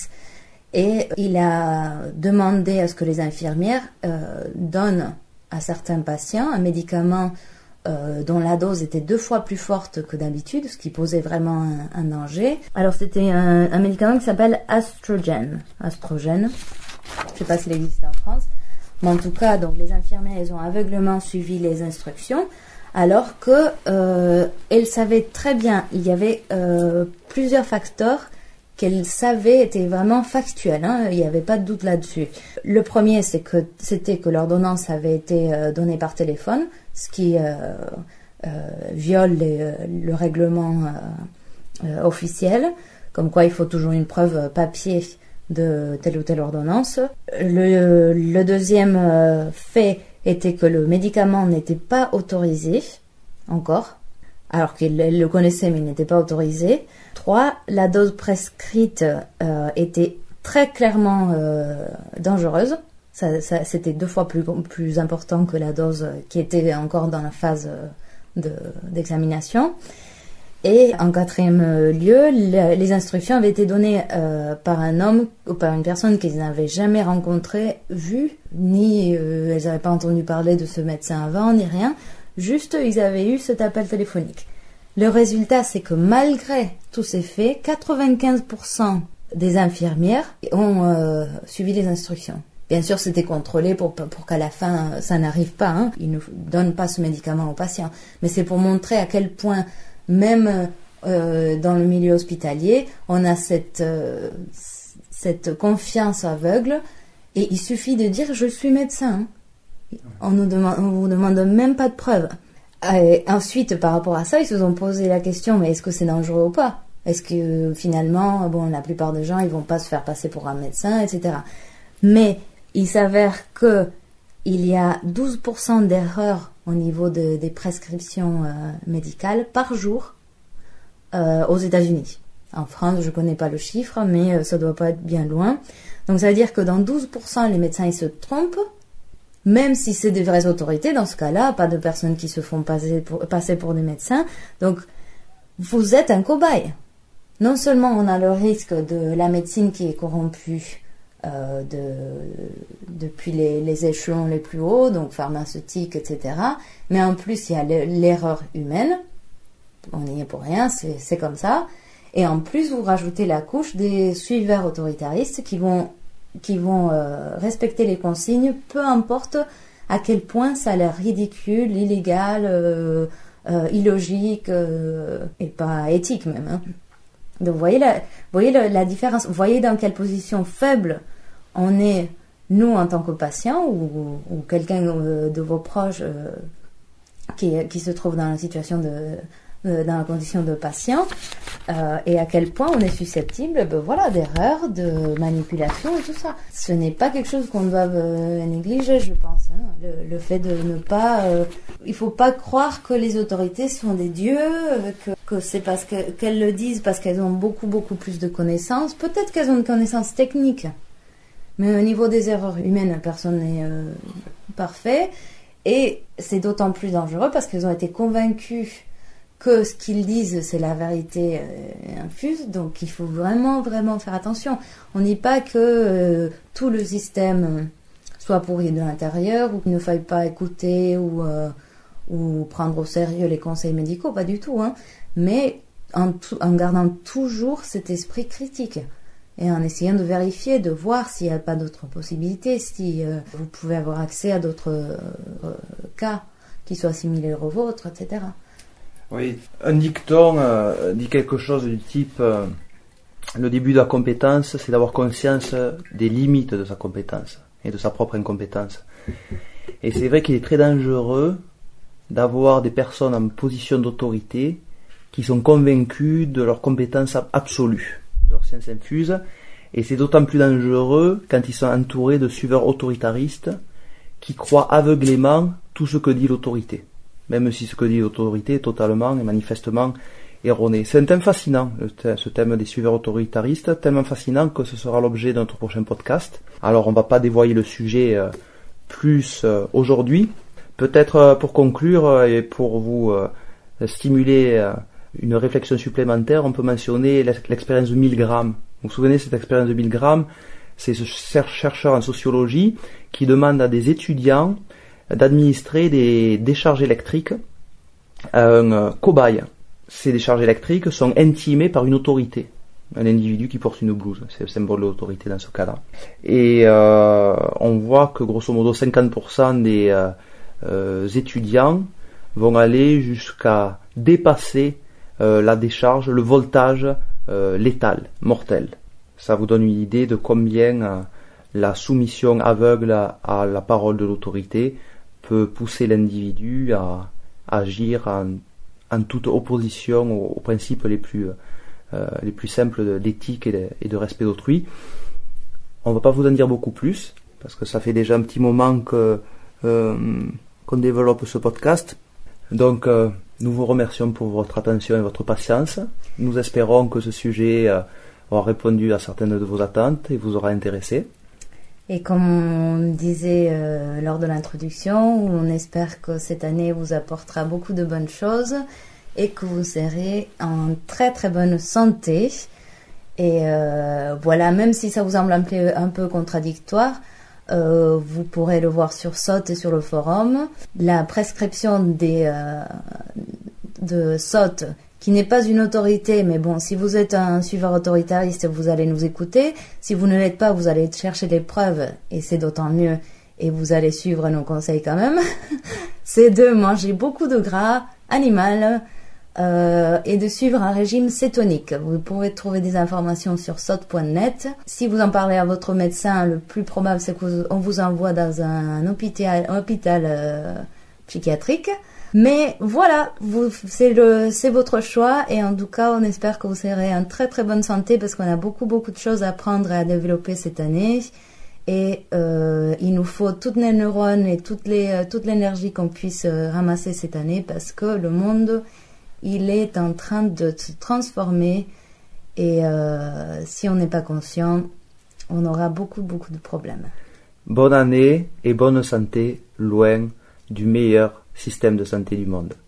Et il a demandé à ce que les infirmières euh, donnent à certains patients un médicament Euh, dont la dose était deux fois plus forte que d'habitude, ce qui posait vraiment un, un danger. Alors c'était un, un médicament qui s'appelle Astrogène. Astrogène. Je ne sais pas s'il existe en France. Mais en tout cas, donc les infirmières, elles ont aveuglement suivi les instructions, alors que euh, elles savaient très bien, il y avait euh, plusieurs facteurs qu'elles savaient étaient vraiment factuels, hein, il n'y avait pas de doute là-dessus. Le premier, c'est que, c'était que l'ordonnance avait été euh, donnée par téléphone, ce qui euh, euh, viole les, euh, le règlement euh, euh, officiel, comme quoi il faut toujours une preuve papier de telle ou telle ordonnance. Le, le deuxième euh, fait était que le médicament n'était pas autorisé encore, alors qu'il le connaissait mais il n'était pas autorisé. Trois, la dose prescrite euh, était très clairement euh, dangereuse. Ça, ça, c'était deux fois plus, plus important que la dose qui était encore dans la phase de, d'examination. Et en quatrième lieu, le, les instructions avaient été données euh, par un homme ou par une personne qu'ils n'avaient jamais rencontré, vu, ni euh, elles n'avaient pas entendu parler de ce médecin avant, ni rien. Juste, ils avaient eu cet appel téléphonique. Le résultat, c'est que malgré tous ces faits, quatre-vingt-quinze pour cent des infirmières ont euh, suivi les instructions. Bien sûr, c'était contrôlé pour, pour qu'à la fin, ça n'arrive pas. Hein. Ils ne donnent pas ce médicament aux patients. Mais c'est pour montrer à quel point, même euh, dans le milieu hospitalier, on a cette, euh, cette confiance aveugle. Et il suffit de dire « je suis médecin ». On ne vous demande même pas de preuves. Et ensuite, par rapport à ça, ils se sont posé la question, mais est-ce que c'est dangereux ou pas? Est-ce que finalement, bon, la plupart des gens, ils vont pas se faire passer pour un médecin, et cetera. Mais il s'avère que il y a douze pour cent d'erreurs au niveau de, des prescriptions euh, médicales par jour euh, aux États-Unis. En France, je connais pas le chiffre, mais euh, ça doit pas être bien loin. Donc ça veut dire que dans douze pour cent, les médecins ils se trompent. Même si c'est des vraies autorités, dans ce cas-là, pas de personnes qui se font passer pour, passer pour des médecins. Donc, vous êtes un cobaye. Non seulement on a le risque de la médecine qui est corrompue euh, de, depuis les, les échelons les plus hauts, donc pharmaceutiques, et cetera. Mais en plus, il y a l'erreur humaine. On n'y est pour rien, c'est, c'est comme ça. Et en plus, vous rajoutez la couche des suiveurs autoritaristes qui vont... qui vont euh, respecter les consignes, peu importe à quel point ça a l'air ridicule, illégal, euh, euh, illogique euh, et pas éthique même. Hein. Donc vous voyez, la, vous voyez la, la différence, vous voyez dans quelle position faible on est, nous en tant que patients ou, ou quelqu'un de vos proches euh, qui, qui se trouve dans la situation de... dans la condition de patient, euh, et à quel point on est susceptible ben voilà, d'erreurs, de manipulation et tout ça. Ce n'est pas quelque chose qu'on doit euh, négliger, je pense. Hein. Le, le fait de ne pas... Euh, il faut pas croire que les autorités sont des dieux, euh, que, que c'est parce que, qu'elles le disent parce qu'elles ont beaucoup, beaucoup plus de connaissances. Peut-être qu'elles ont des connaissances techniques, mais au niveau des erreurs humaines, personne n'est euh, parfait. Et c'est d'autant plus dangereux parce qu'elles ont été convaincues que ce qu'ils disent, c'est la vérité euh, infuse. Donc, il faut vraiment, vraiment faire attention. On ne dit pas que euh, tout le système soit pourri de l'intérieur ou qu'il ne faille pas écouter ou, euh, ou prendre au sérieux les conseils médicaux. Pas du tout, hein. Mais en, tout, en gardant toujours cet esprit critique. Et en essayant de vérifier, de voir s'il n'y a pas d'autres possibilités, si euh, vous pouvez avoir accès à d'autres euh, cas qui soient similaires aux vôtres, et cetera. Oui, un dicton euh, dit quelque chose du type euh, le début de la compétence, c'est d'avoir conscience des limites de sa compétence et de sa propre incompétence. Et c'est vrai qu'il est très dangereux d'avoir des personnes en position d'autorité qui sont convaincues de leur compétence absolue, de leur science infuse, et c'est d'autant plus dangereux quand ils sont entourés de suiveurs autoritaristes qui croient aveuglément tout ce que dit l'autorité, même si ce que dit l'autorité est totalement et manifestement erroné. C'est un thème fascinant, ce thème des suiveurs autoritaristes, tellement fascinant que ce sera l'objet de notre prochain podcast. Alors on va pas dévoiler le sujet euh, plus euh, aujourd'hui. Peut-être euh, pour conclure euh, et pour vous euh, stimuler euh, une réflexion supplémentaire, on peut mentionner l'expérience de Milgram. Vous vous souvenez de cette expérience de Milgram? C'est ce chercheur en sociologie qui demande à des étudiants d'administrer des décharges électriques à un euh, cobaye. Ces décharges électriques sont intimées par une autorité, un individu qui porte une blouse, c'est le symbole de l'autorité dans ce cas-là. Et euh, on voit que grosso modo cinquante pour cent des euh, euh, étudiants vont aller jusqu'à dépasser euh, la décharge, le voltage euh, létal, mortel. Ça vous donne une idée de combien euh, la soumission aveugle à, à la parole de l'autorité peut pousser l'individu à, à agir en en toute opposition aux, aux principes les plus, euh, les plus simples d'éthique et de, et de respect d'autrui. On ne va pas vous en dire beaucoup plus, parce que ça fait déjà un petit moment que, euh, qu'on développe ce podcast. Donc, euh, nous vous remercions pour votre attention et votre patience. Nous espérons que ce sujet euh, aura répondu à certaines de vos attentes et vous aura intéressé. Et comme on disait euh, lors de l'introduction, on espère que cette année vous apportera beaucoup de bonnes choses et que vous serez en très très bonne santé. Et euh, voilà, même si ça vous semble un peu, un peu contradictoire, euh, vous pourrez le voir sur S O T et sur le forum. La prescription des, euh, de S O T, qui n'est pas une autorité, mais bon, si vous êtes un suiveur autoritariste, vous allez nous écouter. Si vous ne l'êtes pas, vous allez chercher des preuves, et c'est d'autant mieux, et vous allez suivre nos conseils quand même. C'est de manger beaucoup de gras animal euh, et de suivre un régime cétonique. Vous pouvez trouver des informations sur S O T point net. Si vous en parlez à votre médecin, le plus probable, c'est qu'on vous envoie dans un hôpital, un hôpital euh, psychiatrique. Mais voilà, vous, c'est le, c'est votre choix, et en tout cas, on espère que vous serez en très très bonne santé, parce qu'on a beaucoup beaucoup de choses à apprendre et à développer cette année, et euh, il nous faut toutes les neurones et toutes les, toute l'énergie qu'on puisse ramasser cette année, parce que le monde, il est en train de se transformer, et euh, si on n'est pas conscient, on aura beaucoup beaucoup de problèmes. Bonne année et bonne santé, loin du meilleur système de santé du monde.